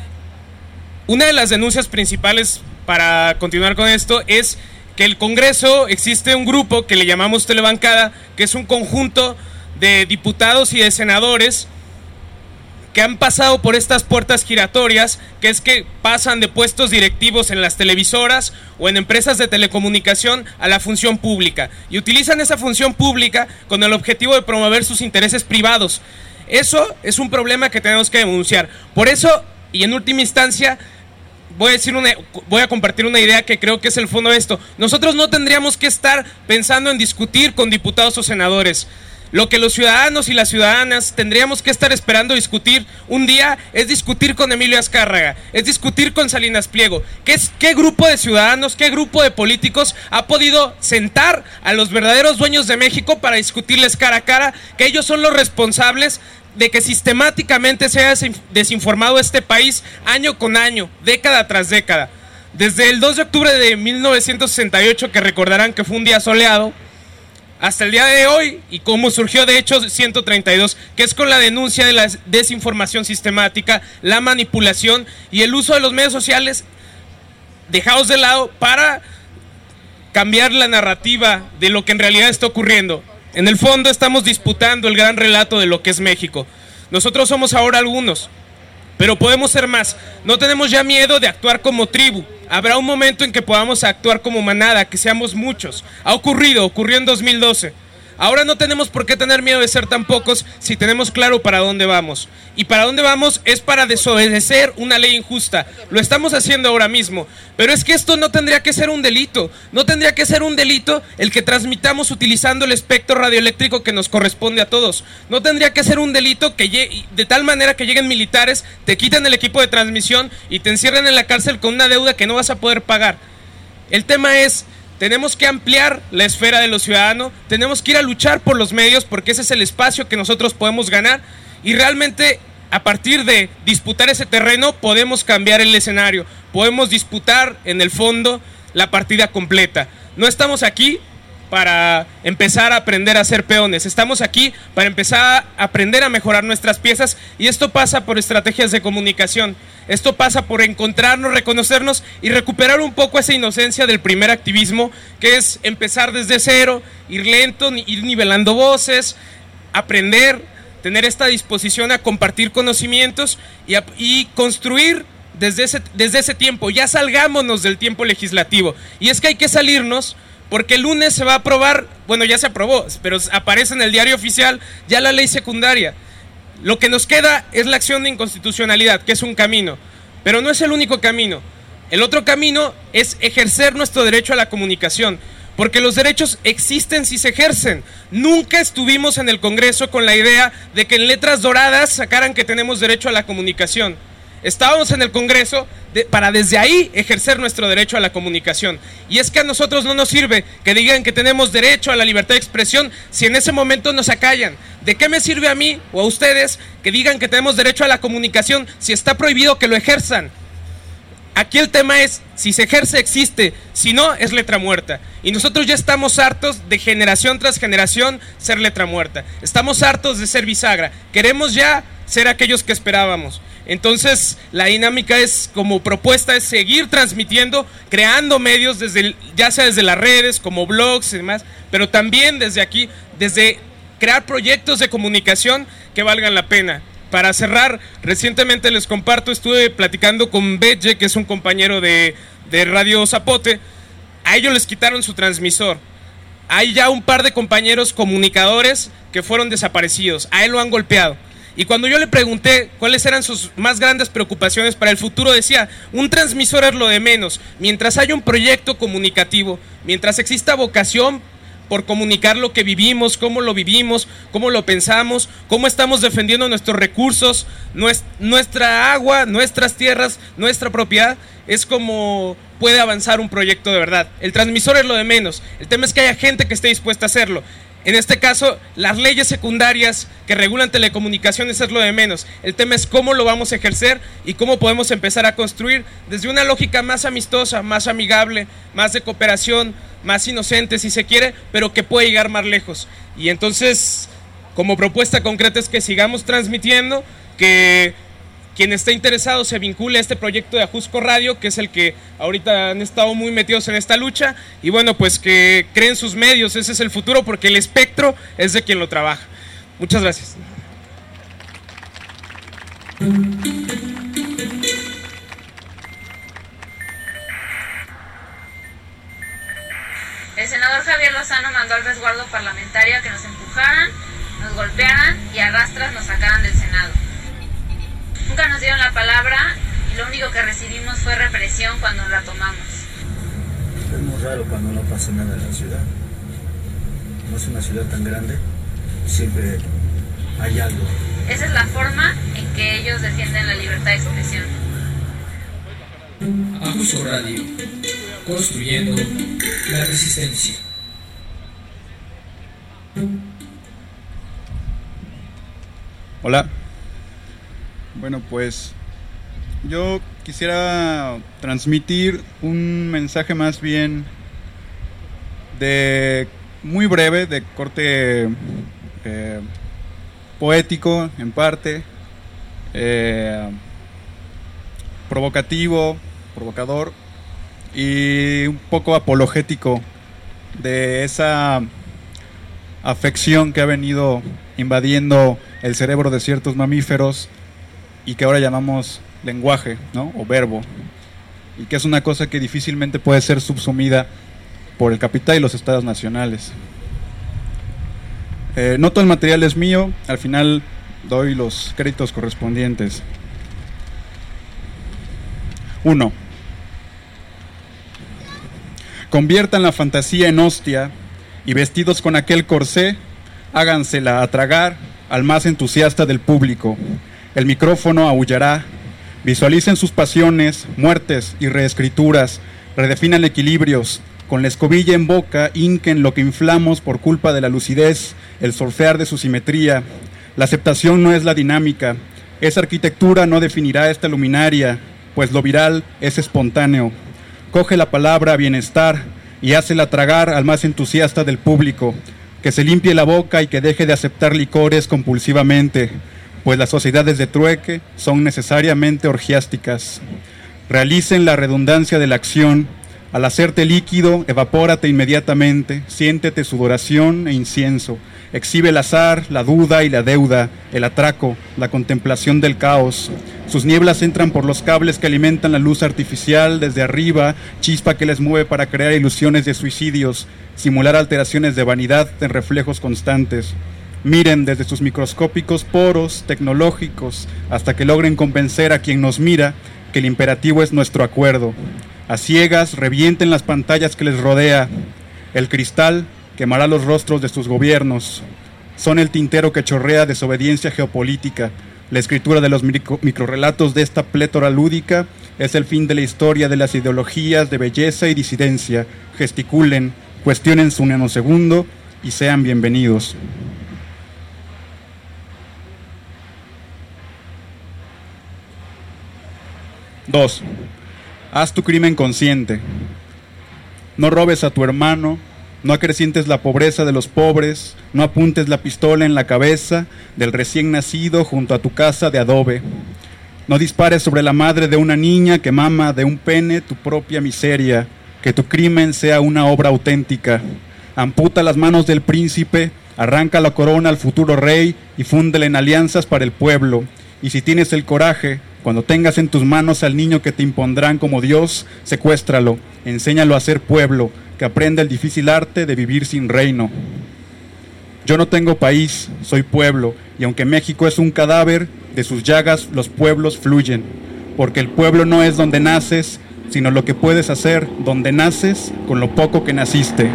Una de las denuncias principales, para continuar con esto, es que el Congreso existe un grupo que le llamamos Telebancada, que es un conjunto de diputados y de senadores que han pasado por estas puertas giratorias, que es que pasan de puestos directivos en las televisoras o en empresas de telecomunicación a la función pública, y utilizan esa función pública con el objetivo de promover sus intereses privados. Eso es un problema que tenemos que denunciar. Por eso, y en última instancia, Voy a, decir una, voy a compartir una idea que creo que es el fondo de esto. Nosotros no tendríamos que estar pensando en discutir con diputados o senadores. Lo que los ciudadanos y las ciudadanas tendríamos que estar esperando discutir un día es discutir con Emilio Azcárraga, es discutir con Salinas Pliego. ¿Qué, es, qué grupo de ciudadanos, qué grupo de políticos ha podido sentar a los verdaderos dueños de México para discutirles cara a cara que ellos son los responsables de que sistemáticamente se haya desinformado este país año con año, década tras década? Desde el dos de octubre de mil novecientos sesenta y ocho, que recordarán que fue un día soleado, hasta el día de hoy, y cómo surgió de hecho ciento treinta y dos, que es con la denuncia de la desinformación sistemática, la manipulación y el uso de los medios sociales dejados de lado para cambiar la narrativa de lo que en realidad está ocurriendo. En el fondo estamos disputando el gran relato de lo que es México. Nosotros somos ahora algunos, pero podemos ser más. No tenemos ya miedo de actuar como tribu. Habrá un momento en que podamos actuar como manada, que seamos muchos. Ha ocurrido, ocurrió en dos mil doce. Ahora no tenemos por qué tener miedo de ser tan pocos si tenemos claro para dónde vamos. Y para dónde vamos es para desobedecer una ley injusta. Lo estamos haciendo ahora mismo. Pero es que esto no tendría que ser un delito. No tendría que ser un delito el que transmitamos utilizando el espectro radioeléctrico que nos corresponde a todos. No tendría que ser un delito que llegue, de tal manera que lleguen militares, te quiten el equipo de transmisión y te encierren en la cárcel con una deuda que no vas a poder pagar. El tema es... tenemos que ampliar la esfera de los ciudadanos, tenemos que ir a luchar por los medios porque ese es el espacio que nosotros podemos ganar y realmente a partir de disputar ese terreno podemos cambiar el escenario, podemos disputar en el fondo la partida completa. No estamos aquí para empezar a aprender a ser peones, estamos aquí para empezar a aprender a mejorar nuestras piezas y esto pasa por estrategias de comunicación. Esto pasa por encontrarnos, reconocernos y recuperar un poco esa inocencia del primer activismo, que es empezar desde cero, ir lento, ir nivelando voces, aprender, tener esta disposición a compartir conocimientos y, a, y construir desde ese, desde ese tiempo. Ya salgámonos del tiempo legislativo. Y es que hay que salirnos porque el lunes se va a aprobar, bueno ya se aprobó, pero aparece en el diario oficial ya la ley secundaria. Lo que nos queda es la acción de inconstitucionalidad, que es un camino, pero no es el único camino. El otro camino es ejercer nuestro derecho a la comunicación, porque los derechos existen si se ejercen. Nunca estuvimos en el Congreso con la idea de que en letras doradas sacaran que tenemos derecho a la comunicación. Estábamos en el Congreso de, para desde ahí ejercer nuestro derecho a la comunicación. Y es que a nosotros no nos sirve que digan que tenemos derecho a la libertad de expresión si en ese momento nos acallan. ¿De qué me sirve a mí o a ustedes que digan que tenemos derecho a la comunicación si está prohibido que lo ejerzan? Aquí el tema es, si se ejerce existe, si no es letra muerta. Y nosotros ya estamos hartos de generación tras generación ser letra muerta. Estamos hartos de ser bisagra. Queremos ya ser aquellos que esperábamos. Entonces la dinámica es, como propuesta, es seguir transmitiendo, creando medios, desde el, ya sea desde las redes, como blogs y demás, pero también desde aquí, desde crear proyectos de comunicación que valgan la pena. Para cerrar, recientemente les comparto, estuve platicando con Betge, que es un compañero de, de Radio Zapote. A ellos les quitaron su transmisor. Hay ya un par de compañeros comunicadores que fueron desaparecidos, a él lo han golpeado. Y cuando yo le pregunté cuáles eran sus más grandes preocupaciones para el futuro, decía, un transmisor es lo de menos. Mientras haya un proyecto comunicativo, mientras exista vocación por comunicar lo que vivimos, cómo lo vivimos, cómo lo pensamos, cómo estamos defendiendo nuestros recursos, nuestra agua, nuestras tierras, nuestra propiedad, es como puede avanzar un proyecto de verdad. El transmisor es lo de menos, el tema es que haya gente que esté dispuesta a hacerlo. En este caso, las leyes secundarias que regulan telecomunicaciones es lo de menos. El tema es cómo lo vamos a ejercer y cómo podemos empezar a construir desde una lógica más amistosa, más amigable, más de cooperación, más inocente si se quiere, pero que puede llegar más lejos. Y entonces, como propuesta concreta es que sigamos transmitiendo, que quien esté interesado se vincule a este proyecto de Ajusco Radio, que es el que ahorita han estado muy metidos en esta lucha, y bueno, pues que creen sus medios, ese es el futuro, porque el espectro es de quien lo trabaja. Muchas gracias. El senador Javier Lozano mandó al resguardo parlamentario a que nos empujaran, nos golpearan y a rastras nos sacaran del Senado. Nunca nos dieron la palabra y lo único que recibimos fue represión cuando la tomamos. Es muy raro cuando no pasa nada en la ciudad. No es una ciudad tan grande, siempre hay algo. Esa es la forma en que ellos defienden la libertad de expresión. Ajusco Radio, construyendo la resistencia. Hola. Bueno, pues yo quisiera transmitir un mensaje más bien de muy breve, de corte eh, poético en parte, eh, provocativo, provocador y un poco apologético de esa afección que ha venido invadiendo el cerebro de ciertos mamíferos y que ahora llamamos lenguaje, ¿no? O verbo, y que es una cosa que difícilmente puede ser subsumida por el capital y los estados nacionales. Eh, no todo el material es mío, al final doy los créditos correspondientes. uno. Conviertan la fantasía en hostia y vestidos con aquel corsé, hágansela a tragar al más entusiasta del público. El micrófono aullará. Visualicen sus pasiones, muertes y reescrituras. Redefinan equilibrios. Con la escobilla en boca, hinquen lo que inflamos por culpa de la lucidez, el surfear de su simetría. La aceptación no es la dinámica. Esa arquitectura no definirá esta luminaria, pues lo viral es espontáneo. Coge la palabra bienestar y hácela tragar al más entusiasta del público. Que se limpie la boca y que deje de aceptar licores compulsivamente, pues las sociedades de trueque son necesariamente orgiásticas. Realicen la redundancia de la acción. Al hacerte líquido, evapórate inmediatamente, siéntete sudoración e incienso. Exhibe el azar, la duda y la deuda, el atraco, la contemplación del caos. Sus nieblas entran por los cables que alimentan la luz artificial desde arriba, chispa que les mueve para crear ilusiones de suicidios, simular alteraciones de vanidad en reflejos constantes. Miren desde sus microscópicos poros tecnológicos hasta que logren convencer a quien nos mira que el imperativo es nuestro acuerdo. A ciegas revienten las pantallas que les rodea. El cristal quemará los rostros de sus gobiernos. Son el tintero que chorrea desobediencia geopolítica. La escritura de los micro, microrrelatos de esta plétora lúdica es el fin de la historia de las ideologías de belleza y disidencia. Gesticulen, cuestionen su nanosegundo y sean bienvenidos. Dos. Haz tu crimen consciente. No robes a tu hermano, no acrecientes la pobreza de los pobres, no apuntes la pistola en la cabeza del recién nacido junto a tu casa de adobe. No dispares sobre la madre de una niña que mama de un pene tu propia miseria. Que tu crimen sea una obra auténtica. Amputa las manos del príncipe, arranca la corona al futuro rey y fúndela en alianzas para el pueblo. Y si tienes el coraje, cuando tengas en tus manos al niño que te impondrán como Dios, secuéstralo, enséñalo a ser pueblo, que aprenda el difícil arte de vivir sin reino. Yo no tengo país, soy pueblo, y aunque México es un cadáver, de sus llagas los pueblos fluyen, porque el pueblo no es donde naces, sino lo que puedes hacer donde naces con lo poco que naciste.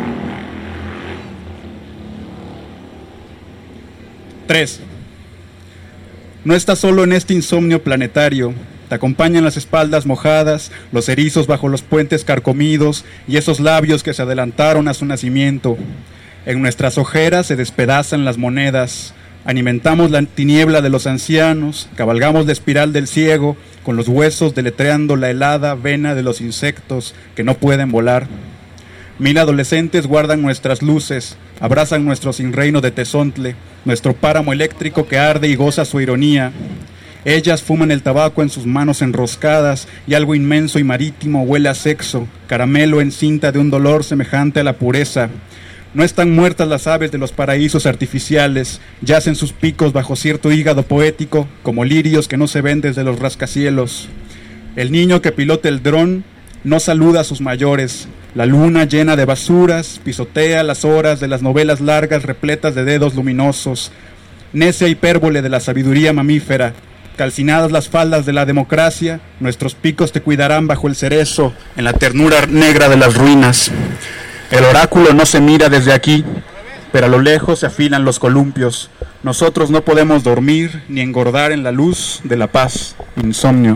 Tres. No estás solo en este insomnio planetario. Te acompañan las espaldas mojadas, los erizos bajo los puentes carcomidos y esos labios que se adelantaron a su nacimiento. En nuestras ojeras se despedazan las monedas. Alimentamos la tiniebla de los ancianos, cabalgamos la espiral del ciego, con los huesos deletreando la helada vena de los insectos que no pueden volar. Mil adolescentes guardan nuestras luces, abrazan nuestro sin reino de Tezontle, nuestro páramo eléctrico que arde y goza su ironía. Ellas fuman el tabaco en sus manos enroscadas y algo inmenso y marítimo huele a sexo, caramelo en cinta de un dolor semejante a la pureza. No están muertas las aves de los paraísos artificiales, yacen sus picos bajo cierto hígado poético, como lirios que no se ven desde los rascacielos. El niño que pilota el dron no saluda a sus mayores. La luna llena de basuras pisotea las horas de las novelas largas repletas de dedos luminosos. Necia hipérbole de la sabiduría mamífera. Calcinadas las faldas de la democracia, nuestros picos te cuidarán bajo el cerezo, en la ternura negra de las ruinas. El oráculo no se mira desde aquí, pero a lo lejos se afilan los columpios. Nosotros no podemos dormir ni engordar en la luz de la paz. Insomnio.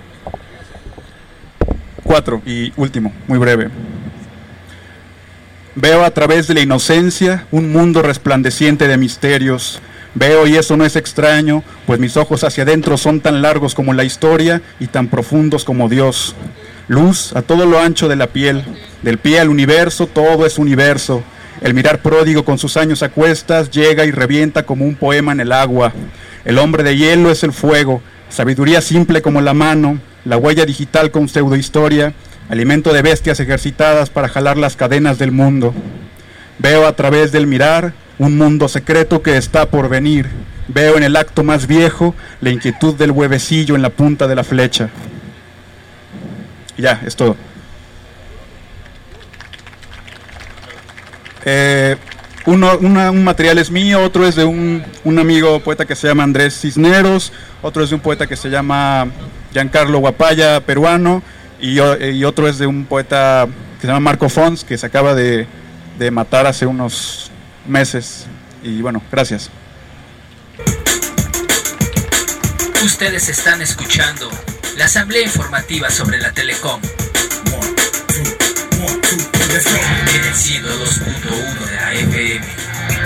Cuatro, y último, muy breve. Veo a través de la inocencia un mundo resplandeciente de misterios. Veo y eso no es extraño, pues mis ojos hacia adentro son tan largos como la historia y tan profundos como Dios. Luz a todo lo ancho de la piel, del pie al universo todo es universo. El mirar pródigo con sus años a cuestas llega y revienta como un poema en el agua. El hombre de hielo es el fuego, sabiduría simple como la mano, la huella digital con pseudohistoria, alimento de bestias ejercitadas para jalar las cadenas del mundo. Veo a través del mirar un mundo secreto que está por venir. Veo en el acto más viejo la inquietud del huevecillo en la punta de la flecha. Ya, es todo. Eh, uno, una, un material es mío, otro es de un, un amigo poeta que se llama Andrés Cisneros, otro es de un poeta que se llama Giancarlo Guapaya, peruano, y, y otro es de un poeta que se llama Marco Fons, que se acaba de, de matar hace unos meses. Y bueno, gracias. Ustedes están escuchando la Asamblea Informativa sobre la Telecom. En el ciento dos punto uno de la F M.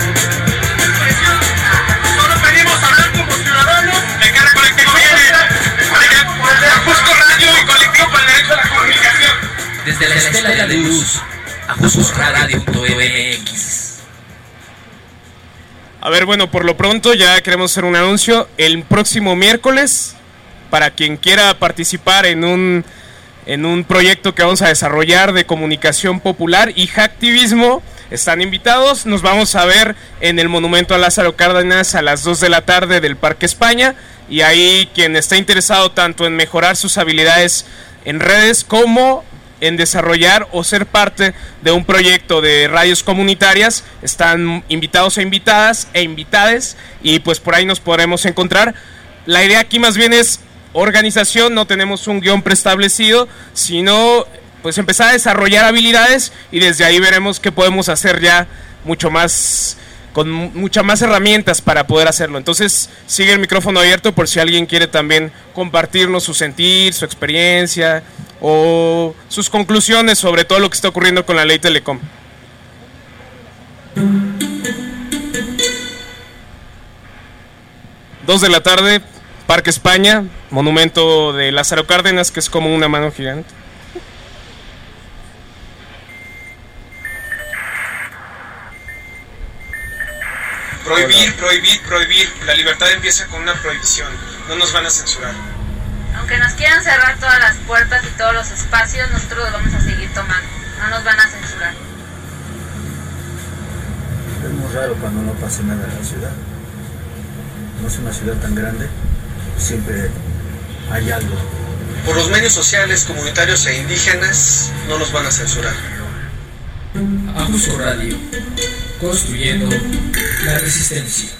Solo venimos a hablar como ciudadanos de qué colectivo viene. De Ajusco Radio y Colectivo para el Derecho a la Comunicación. Desde la Estela de Luz, ajusco radio punto m x. A ver, bueno, por lo pronto ya queremos hacer un anuncio. El próximo miércoles, para quien quiera participar en un, en un proyecto que vamos a desarrollar de comunicación popular y hacktivismo, están invitados. Nos vamos a ver en el Monumento a Lázaro Cárdenas a las dos de la tarde del Parque España. Y ahí quien está interesado tanto en mejorar sus habilidades en redes como en desarrollar o ser parte de un proyecto de radios comunitarias, están invitados e invitadas e invitades, y pues por ahí nos podremos encontrar. La idea aquí más bien es organización, no tenemos un guión preestablecido, sino pues empezar a desarrollar habilidades y desde ahí veremos qué podemos hacer ya mucho más, con muchas más herramientas para poder hacerlo. Entonces sigue el micrófono abierto por si alguien quiere también compartirnos su sentir, su experiencia o sus conclusiones sobre todo lo que está ocurriendo con la ley Telecom. Dos de la tarde, Parque España, monumento de Lázaro Cárdenas, que es como una mano gigante. Prohibir, prohibir, prohibir. La libertad empieza con una prohibición. No nos van a censurar. Aunque nos quieran cerrar todas las puertas y todos los espacios, nosotros los vamos a seguir tomando. No nos van a censurar. Es muy raro cuando no pasa nada en la ciudad. No es una ciudad tan grande, siempre hay algo. Por los medios sociales, comunitarios e indígenas, no nos van a censurar. Ajusco Radio, construyendo la resistencia.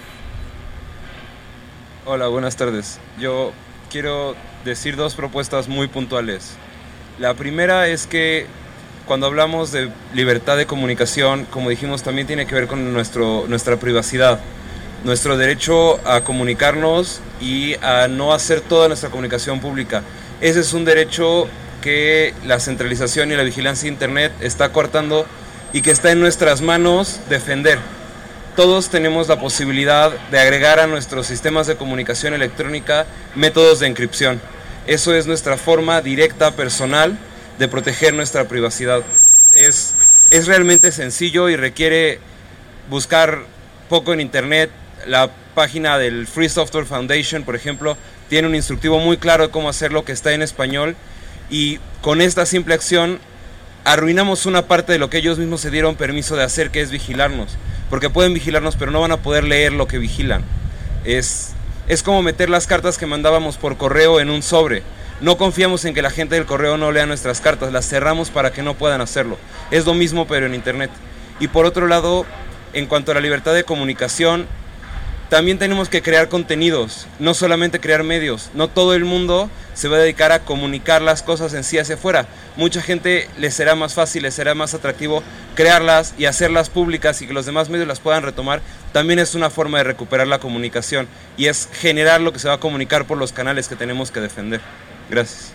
Hola, buenas tardes. Yo quiero decir dos propuestas muy puntuales. La primera es que cuando hablamos de libertad de comunicación, como dijimos, también tiene que ver con nuestro, nuestra privacidad, nuestro derecho a comunicarnos y a no hacer toda nuestra comunicación pública. Ese es un derecho que la centralización y la vigilancia de Internet está coartando y que está en nuestras manos defender. Todos tenemos la posibilidad de agregar a nuestros sistemas de comunicación electrónica métodos de encripción. Eso es nuestra forma directa, personal, de proteger nuestra privacidad. Es, es realmente sencillo y requiere buscar poco en Internet. La página del Free Software Foundation, por ejemplo, tiene un instructivo muy claro de cómo hacerlo, que está en español, y con esta simple acción arruinamos una parte de lo que ellos mismos se dieron permiso de hacer, que es vigilarnos, porque pueden vigilarnos pero no van a poder leer lo que vigilan. Es, es como meter las cartas que mandábamos por correo en un sobre. No confiamos en que la gente del correo no lea nuestras cartas, las cerramos para que no puedan hacerlo. Es lo mismo pero en Internet. Y por otro lado, en cuanto a la libertad de comunicación, también tenemos que crear contenidos, no solamente crear medios. No todo el mundo se va a dedicar a comunicar las cosas en sí hacia afuera. Mucha gente les será más fácil, les será más atractivo crearlas y hacerlas públicas y que los demás medios las puedan retomar. También es una forma de recuperar la comunicación y es generar lo que se va a comunicar por los canales que tenemos que defender. Gracias.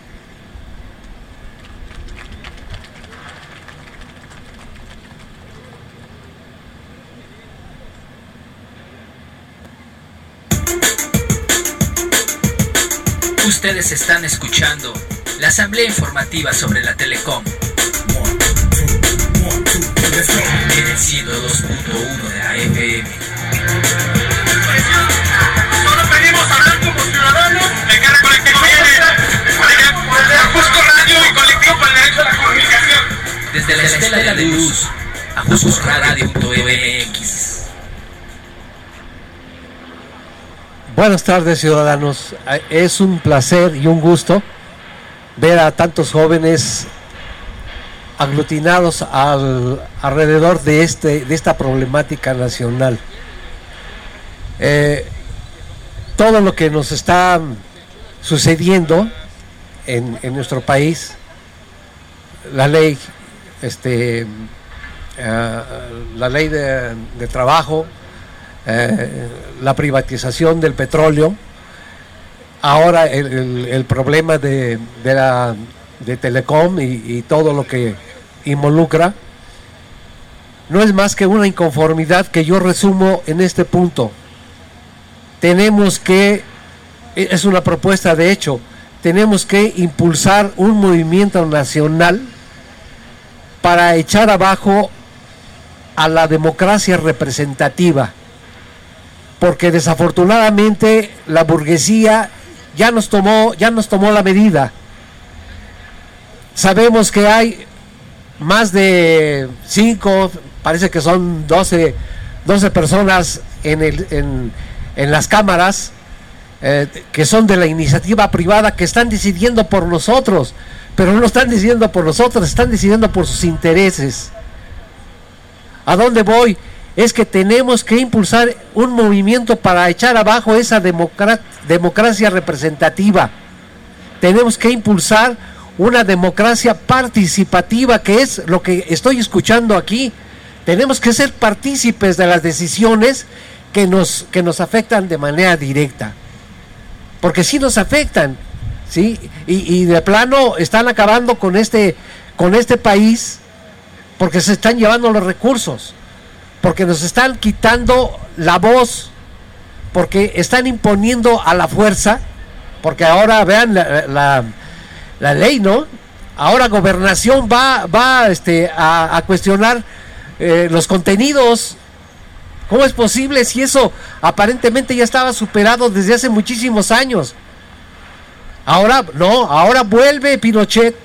Ustedes están escuchando la Asamblea Informativa sobre la Telecom. En el ciento dos punto uno de la F M. Solo venimos a hablar como ciudadanos de qué colectivo viene. De Ajusco Radio y Colectivo para el Derecho a la Comunicación. Desde la Estela de Luz, ajusco radio punto m x. Buenas tardes, ciudadanos. Es un placer y un gusto ver a tantos jóvenes aglutinados al, alrededor de, este, de esta problemática nacional. Eh, todo lo que nos está sucediendo en, en nuestro país, la ley, este, uh, la ley de, de trabajo, eh, la privatización del petróleo, ahora el, el, el problema de, de la de Telecom y, y todo lo que involucra, no es más que una inconformidad que yo resumo en este punto. Tenemos que, es una propuesta de hecho, tenemos que impulsar un movimiento nacional para echar abajo a la democracia representativa, porque desafortunadamente la burguesía ya nos tomó, ya nos tomó la medida. Sabemos que hay más de cinco, parece que son doce, doce personas en, el, en, en las cámaras eh, que son de la iniciativa privada, que están decidiendo por nosotros, pero no están decidiendo por nosotros, están decidiendo por sus intereses. ¿A dónde voy? Es que tenemos que impulsar un movimiento para echar abajo esa democra- democracia representativa. Tenemos que impulsar una democracia participativa, que es lo que estoy escuchando aquí. Tenemos que ser partícipes de las decisiones que nos, que nos afectan de manera directa, porque sí nos afectan, ¿sí? Y, y de plano están acabando con este, con este país, porque se están llevando los recursos, porque nos están quitando la voz, porque están imponiendo a la fuerza, porque ahora vean la, la la ley, ¿no? Ahora Gobernación va, va este, a, a cuestionar eh, los contenidos. ¿Cómo es posible si eso aparentemente ya estaba superado desde hace muchísimos años? Ahora, no, ahora vuelve Pinochet,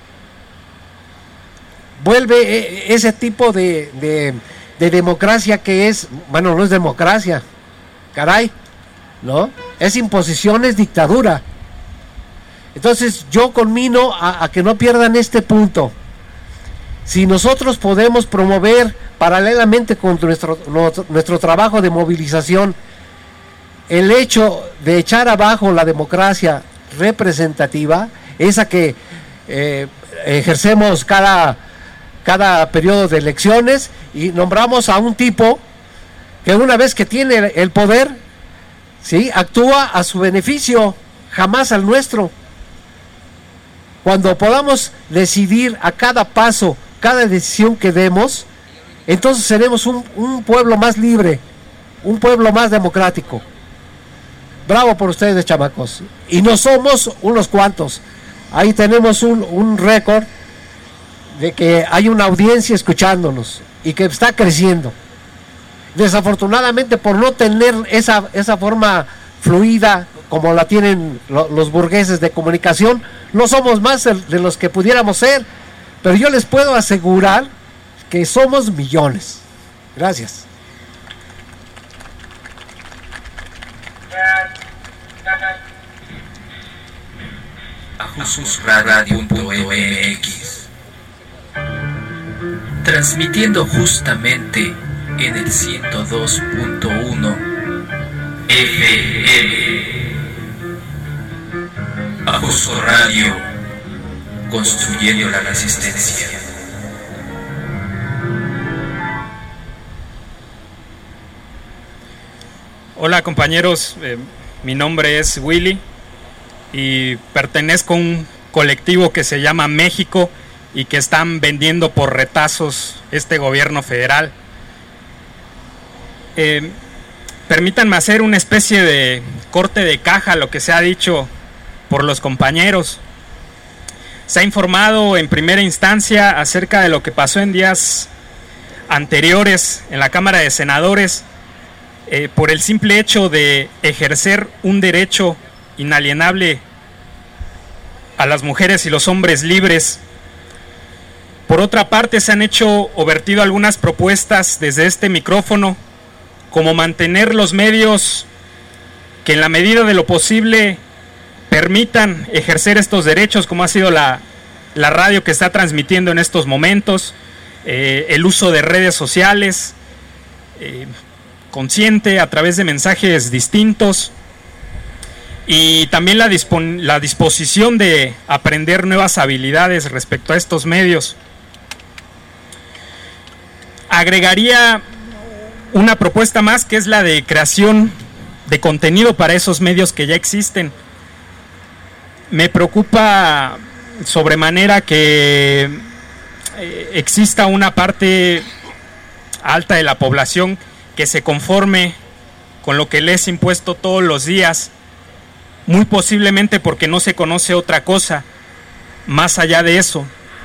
vuelve eh, ese tipo de, de, de democracia que es, bueno, no es democracia, caray, ¿no? Es imposición, es dictadura. Entonces yo conmino a, a que no pierdan este punto. Si nosotros podemos promover paralelamente con nuestro, nuestro, nuestro trabajo de movilización el hecho de echar abajo la democracia representativa, esa que eh, ejercemos cada, cada periodo de elecciones, y nombramos a un tipo que una vez que tiene el poder, ¿sí?, actúa a su beneficio, jamás al nuestro. Cuando podamos decidir a cada paso, cada decisión que demos, entonces seremos un, un pueblo más libre, un pueblo más democrático. Bravo por ustedes, chamacos. Y no somos unos cuantos. Ahí tenemos un, un récord de que hay una audiencia escuchándonos y que está creciendo. Desafortunadamente, por no tener esa, esa forma fluida como la tienen lo, los burgueses de comunicación, no somos más de los que pudiéramos ser, pero yo les puedo asegurar que somos millones. Gracias. ajusradio punto m x, transmitiendo justamente en el ciento dos punto uno F M. Ajusco Radio, construyendo la resistencia. Hola compañeros, eh, mi nombre es Willy y pertenezco a un colectivo que se llama México y que están vendiendo por retazos este gobierno federal. Eh, permítanme hacer una especie de corte de caja a lo que se ha dicho por los compañeros. Se ha informado en primera instancia acerca de lo que pasó en días anteriores en la Cámara de Senadores, eh, por el simple hecho de ejercer un derecho inalienable a las mujeres y los hombres libres. Por otra parte, se han hecho o vertido algunas propuestas desde este micrófono, como mantener los medios que en la medida de lo posible permitan ejercer estos derechos, como ha sido la, la radio que está transmitiendo en estos momentos, eh, el uso de redes sociales, eh, consciente a través de mensajes distintos, y también la, dispon- la disposición de aprender nuevas habilidades respecto a estos medios. Agregaría una propuesta más, que es la de creación de contenido para esos medios que ya existen. Me preocupa sobremanera que eh, exista una parte alta de la población que se conforme con lo que le es impuesto todos los días, muy posiblemente porque no se conoce otra cosa más allá de eso.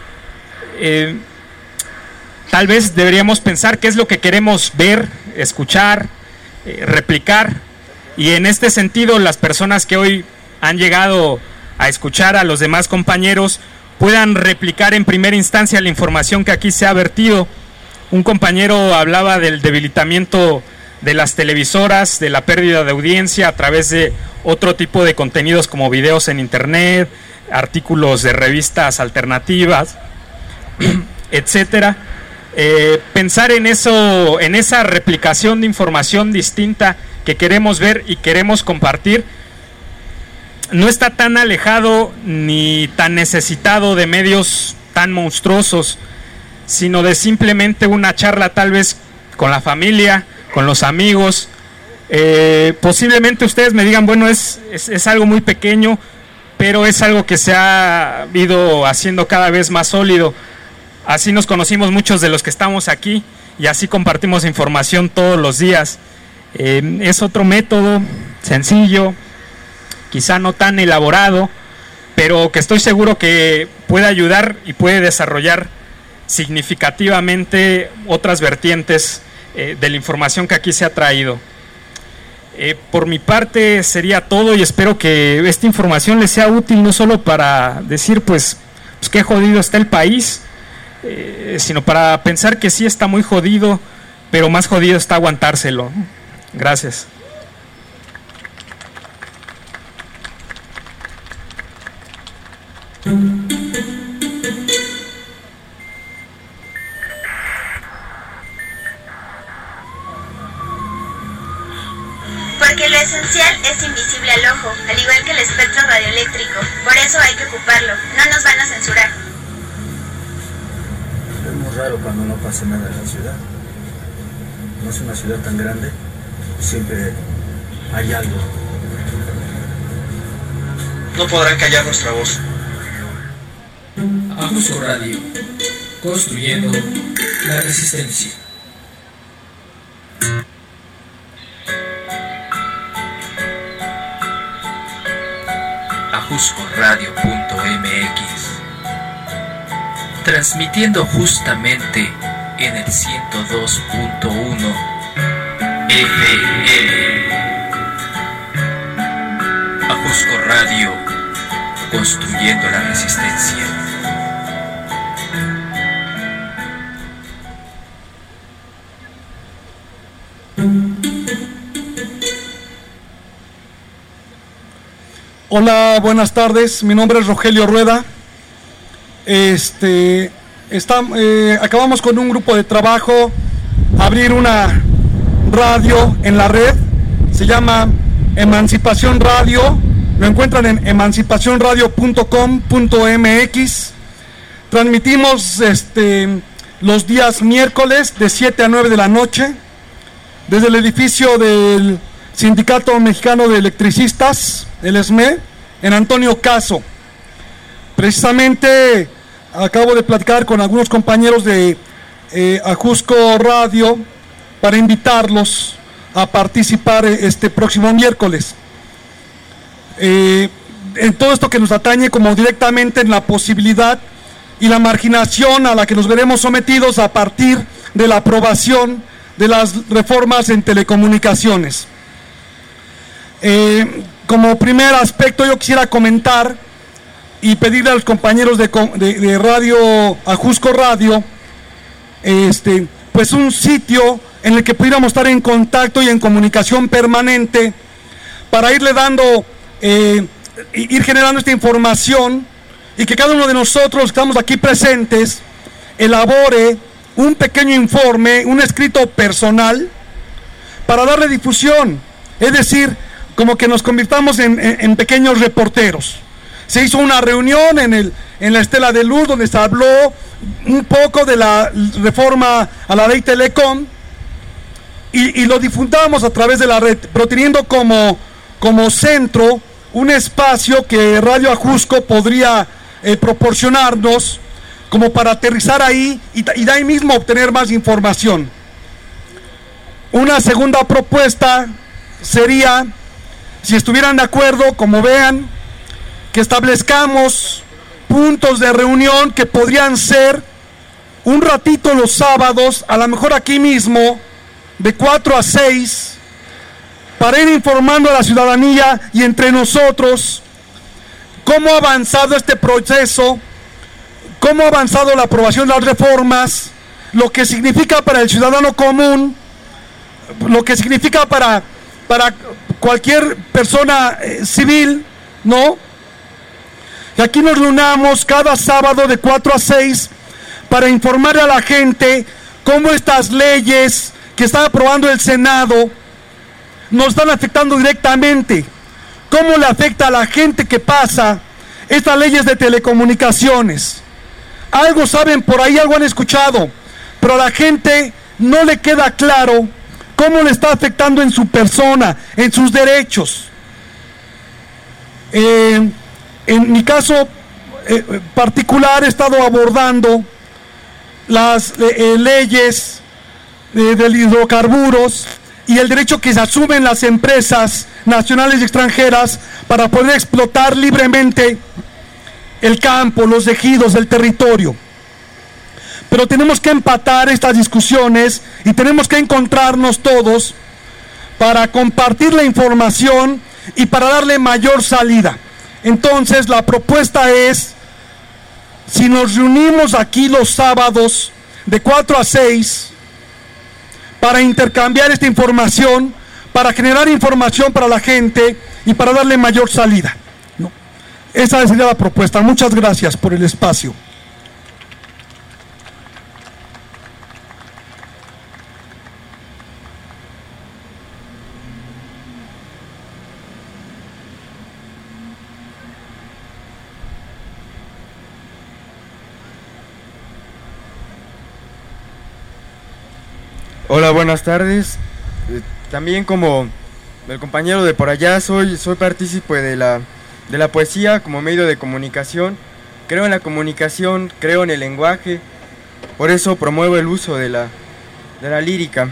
Eh, tal vez deberíamos pensar qué es lo que queremos ver, escuchar, eh, replicar, y en este sentido las personas que hoy han llegado a escuchar a los demás compañeros puedan replicar en primera instancia la información que aquí se ha vertido. Un compañero hablaba del debilitamiento de las televisoras, de la pérdida de audiencia a través de otro tipo de contenidos como videos en internet, artículos de revistas alternativas, etcétera. Eh, pensar en eso, en esa replicación de información distinta que queremos ver y queremos compartir, no está tan alejado ni tan necesitado de medios tan monstruosos, sino de simplemente una charla tal vez con la familia, con los amigos. Eh, posiblemente ustedes me digan, bueno, es, es, es algo muy pequeño, pero es algo que se ha ido haciendo cada vez más sólido. Así nos conocimos muchos de los que estamos aquí y así compartimos información todos los días. Eh, es otro método sencillo, quizá no tan elaborado, pero que estoy seguro que puede ayudar y puede desarrollar significativamente otras vertientes eh, de la información que aquí se ha traído. Eh, por mi parte sería todo, y espero que esta información les sea útil, no solo para decir pues, pues qué jodido está el país, eh, sino para pensar que sí está muy jodido, pero más jodido está aguantárselo. Gracias. Porque lo esencial es invisible al ojo, al igual que el espectro radioeléctrico. Por eso hay que ocuparlo, no nos van a censurar. Es muy raro cuando no pasa nada en la ciudad. No es una ciudad tan grande, siempre hay algo. No podrán callar nuestra voz. Ajusco Radio, construyendo la resistencia. ajusco radio punto m x, transmitiendo justamente en el ciento dos punto uno F M. Ajusco Radio, construyendo la resistencia. Hola, buenas tardes. Mi nombre es Rogelio Rueda. Este, está, eh, acabamos con un grupo de trabajo abrir una radio en la red. Se llama Emancipación Radio. Lo encuentran en emancipación radio punto com punto m x. Transmitimos este, los días miércoles de siete a nueve de la noche desde el edificio del Sindicato Mexicano de Electricistas, el S M E, en Antonio Caso. Precisamente acabo de platicar con algunos compañeros de eh, Ajusco Radio para invitarlos a participar este próximo miércoles. Eh, en todo esto que nos atañe como directamente en la posibilidad y la marginación a la que nos veremos sometidos a partir de la aprobación de las reformas en telecomunicaciones. Eh, como primer aspecto yo quisiera comentar y pedirle a los compañeros de, de, de Radio Ajusco Radio este, pues un sitio en el que pudiéramos estar en contacto y en comunicación permanente para irle dando, eh, ir generando esta información y que cada uno de nosotros que estamos aquí presentes elabore un pequeño informe, un escrito personal para darle difusión, es decir, como que nos convirtamos en, en, en pequeños reporteros. Se hizo una reunión en, el, en la Estela de Luz donde se habló un poco de la reforma a la ley Telecom y, y lo difundamos a través de la red, pero teniendo como, como centro un espacio que Radio Ajusco podría eh, proporcionarnos como para aterrizar ahí y, y de ahí mismo obtener más información. Una segunda propuesta sería, si estuvieran de acuerdo, como vean, que establezcamos puntos de reunión que podrían ser un ratito los sábados, a lo mejor aquí mismo, de cuatro a seis, para ir informando a la ciudadanía y entre nosotros cómo ha avanzado este proceso, cómo ha avanzado la aprobación de las reformas, lo que significa para el ciudadano común, lo que significa para, para cualquier persona eh, civil, ¿no? Y aquí nos reunamos cada sábado de cuatro a seis para informar a la gente cómo estas leyes que está aprobando el Senado nos están afectando directamente, cómo le afecta a la gente que pasa estas leyes de telecomunicaciones. Algo saben por ahí, algo han escuchado, pero a la gente no le queda claro cómo le está afectando en su persona, en sus derechos. Eh, en mi caso eh, particular he estado abordando las eh, leyes eh, de hidrocarburos y el derecho que se asumen las empresas nacionales y extranjeras para poder explotar libremente el campo, los ejidos, el territorio. Pero tenemos que empatar estas discusiones y tenemos que encontrarnos todos para compartir la información y para darle mayor salida. Entonces la propuesta es, si nos reunimos aquí los sábados de cuatro a seis para intercambiar esta información, para generar información para la gente y para darle mayor salida, ¿no? Esa sería la propuesta. Muchas gracias por el espacio. Hola, buenas tardes. Eh, también como el compañero de por allá, soy, soy partícipe de la, de la poesía como medio de comunicación. Creo en la comunicación, creo en el lenguaje, por eso promuevo el uso de la, de la lírica.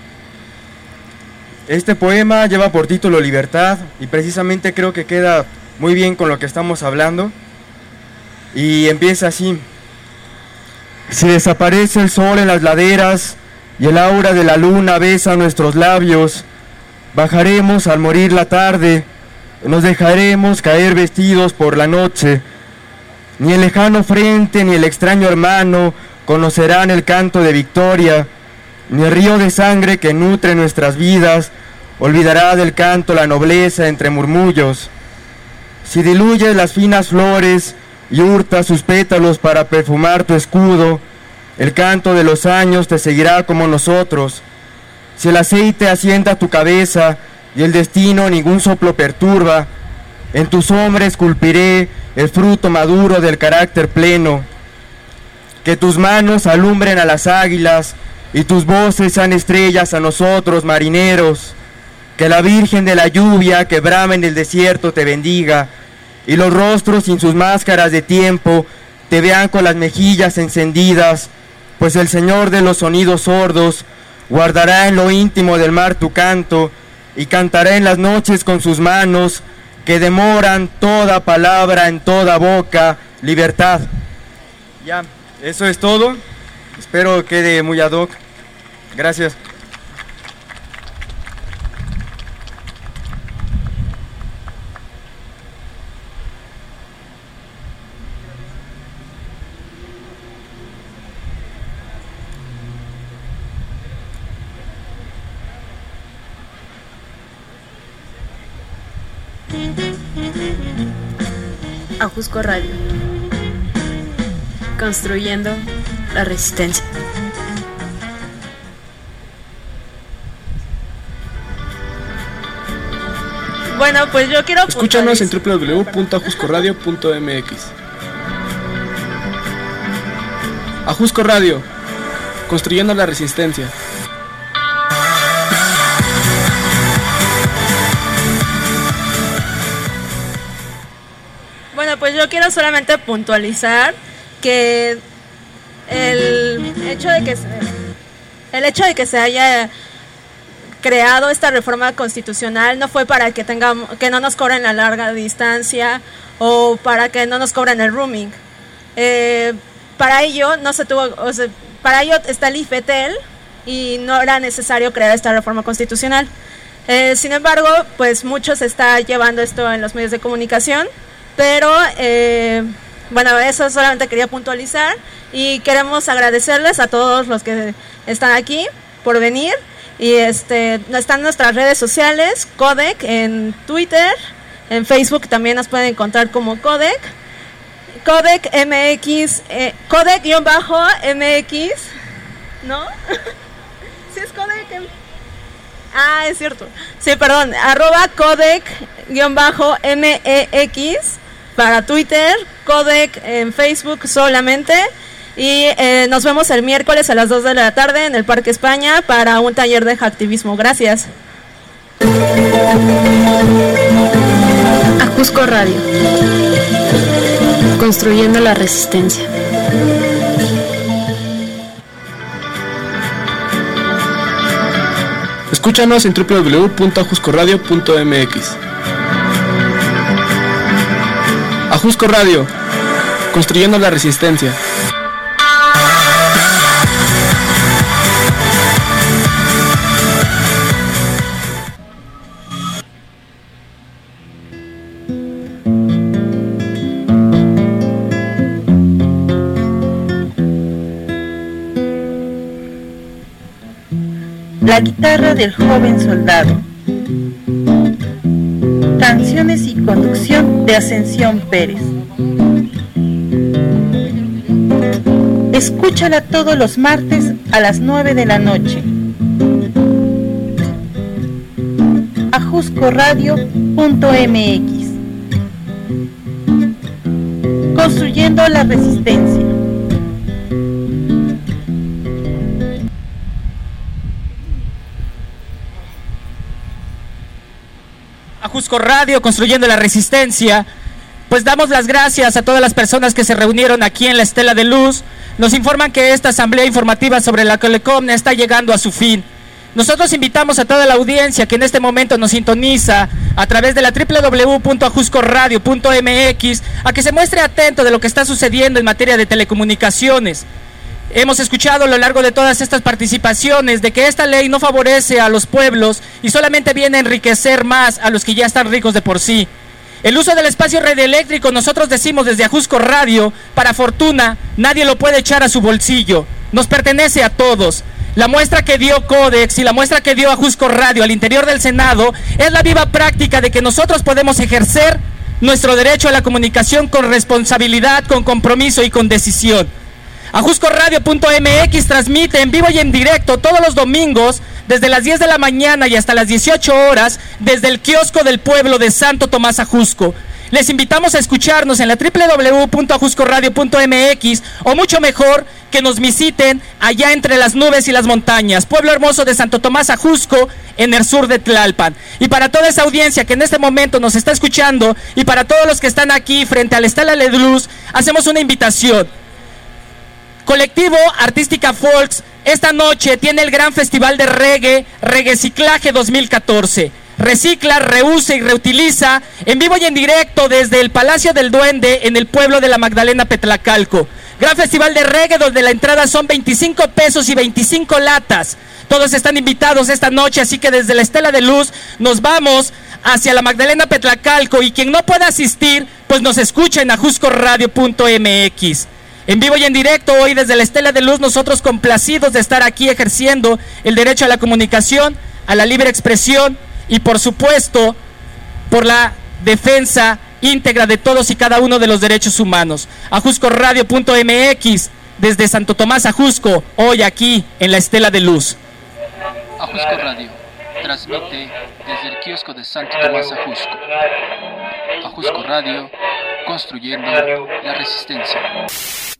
Este poema lleva por título Libertad y precisamente creo que queda muy bien con lo que estamos hablando. Y empieza así. Si desaparece el sol en las laderas y el aura de la luna besa nuestros labios, bajaremos al morir la tarde, nos dejaremos caer vestidos por la noche. Ni el lejano frente ni el extraño hermano conocerán el canto de victoria, ni el río de sangre que nutre nuestras vidas olvidará del canto la nobleza entre murmullos. Si diluyes las finas flores y hurtas sus pétalos para perfumar tu escudo, el canto de los años te seguirá como nosotros. Si el aceite asienta tu cabeza y el destino ningún soplo perturba, en tu sombra esculpiré el fruto maduro del carácter pleno. Que tus manos alumbren a las águilas y tus voces sean estrellas a nosotros, marineros. Que la Virgen de la lluvia que brama en el desierto te bendiga y los rostros sin sus máscaras de tiempo te vean con las mejillas encendidas, pues el Señor de los sonidos sordos guardará en lo íntimo del mar tu canto y cantará en las noches con sus manos que demoran toda palabra en toda boca, libertad. Ya, eso es todo. Espero quede muy ad hoc. Gracias. Ajusco Radio. construyendo la resistencia. Bueno, pues yo quiero... Escúchanos en w w w punto ajusco radio punto m x. Ajusco Radio, construyendo la resistencia. Bueno, pues yo quiero solamente puntualizar que el hecho de que se, el hecho de que se haya creado esta reforma constitucional no fue para que tengamos que no nos cobren la larga distancia o para que no nos cobren el roaming. Eh, para ello no se tuvo, o sea, para ello está el IFETEL y no era necesario crear esta reforma constitucional. Eh, sin embargo, pues mucho se está llevando esto en los medios de comunicación. Pero, eh, bueno, eso solamente quería puntualizar y queremos agradecerles a todos los que están aquí por venir. Y este están nuestras redes sociales, Codec en Twitter, en Facebook también nos pueden encontrar como Codec, Codec M X, eh, Codec-M X, ¿no? Sí es Codec. Ah, es cierto. Sí, perdón, arroba Codec-M E X. Para Twitter, Codec en Facebook solamente. Y eh, nos vemos el miércoles a las dos de la tarde en el Parque España para un taller de hacktivismo. Gracias. Ajusco Radio, construyendo la resistencia. Escúchanos en w w w punto ajusco radio punto m x. Ajusco Radio, construyendo la resistencia. La guitarra del joven soldado. Canciones y conducción de Ascensión Pérez. Escúchala todos los martes a las nueve de la noche. ajusco radio punto m x. Construyendo la resistencia. Ajusco Radio, construyendo la resistencia. Pues damos las gracias a todas las personas que se reunieron aquí en la Estela de Luz. Nos informan que esta asamblea informativa sobre la Telecom está llegando a su fin. Nosotros invitamos a toda la audiencia que en este momento nos sintoniza a través de la w w w punto ajusco radio punto m x a que se muestre atento de lo que está sucediendo en materia de telecomunicaciones. Hemos escuchado a lo largo de todas estas participaciones de que esta ley no favorece a los pueblos y solamente viene a enriquecer más a los que ya están ricos de por sí. El uso del espacio radioeléctrico, nosotros decimos desde Ajusco Radio, para fortuna, nadie lo puede echar a su bolsillo. Nos pertenece a todos. La muestra que dio Codex y la muestra que dio Ajusco Radio al interior del Senado es la viva práctica de que nosotros podemos ejercer nuestro derecho a la comunicación con responsabilidad, con compromiso y con decisión. ajusco radio punto m x transmite en vivo y en directo todos los domingos desde las diez de la mañana y hasta las dieciocho horas desde el kiosco del pueblo de Santo Tomás Ajusco. Les invitamos a escucharnos en la w w w punto ajusco radio punto m x o mucho mejor que nos visiten allá entre las nubes y las montañas, pueblo hermoso de Santo Tomás Ajusco en el sur de Tlalpan. Y para toda esa audiencia que en este momento nos está escuchando y para todos los que están aquí frente a la Estela de Luz, hacemos una invitación. Colectivo Artística Folks esta noche tiene el gran festival de reggae, Regueciclaje dos mil catorce. Recicla, reusa y reutiliza en vivo y en directo desde el Palacio del Duende en el pueblo de la Magdalena Petlacalco. Gran festival de reggae donde la entrada son veinticinco pesos y veinticinco latas. Todos están invitados esta noche, así que desde la Estela de Luz nos vamos hacia la Magdalena Petlacalco y quien no pueda asistir, pues nos escucha en ajusco radio punto m x. En vivo y en directo, hoy desde la Estela de Luz, nosotros complacidos de estar aquí ejerciendo el derecho a la comunicación, a la libre expresión y por supuesto, por la defensa íntegra de todos y cada uno de los derechos humanos. Ajusco Radio punto M X, desde Santo Tomás Ajusco, hoy aquí en la Estela de Luz. Ajusco Radio transmite desde el kiosco de Santo Tomás Ajusco. Ajusco Radio, construyendo la resistencia.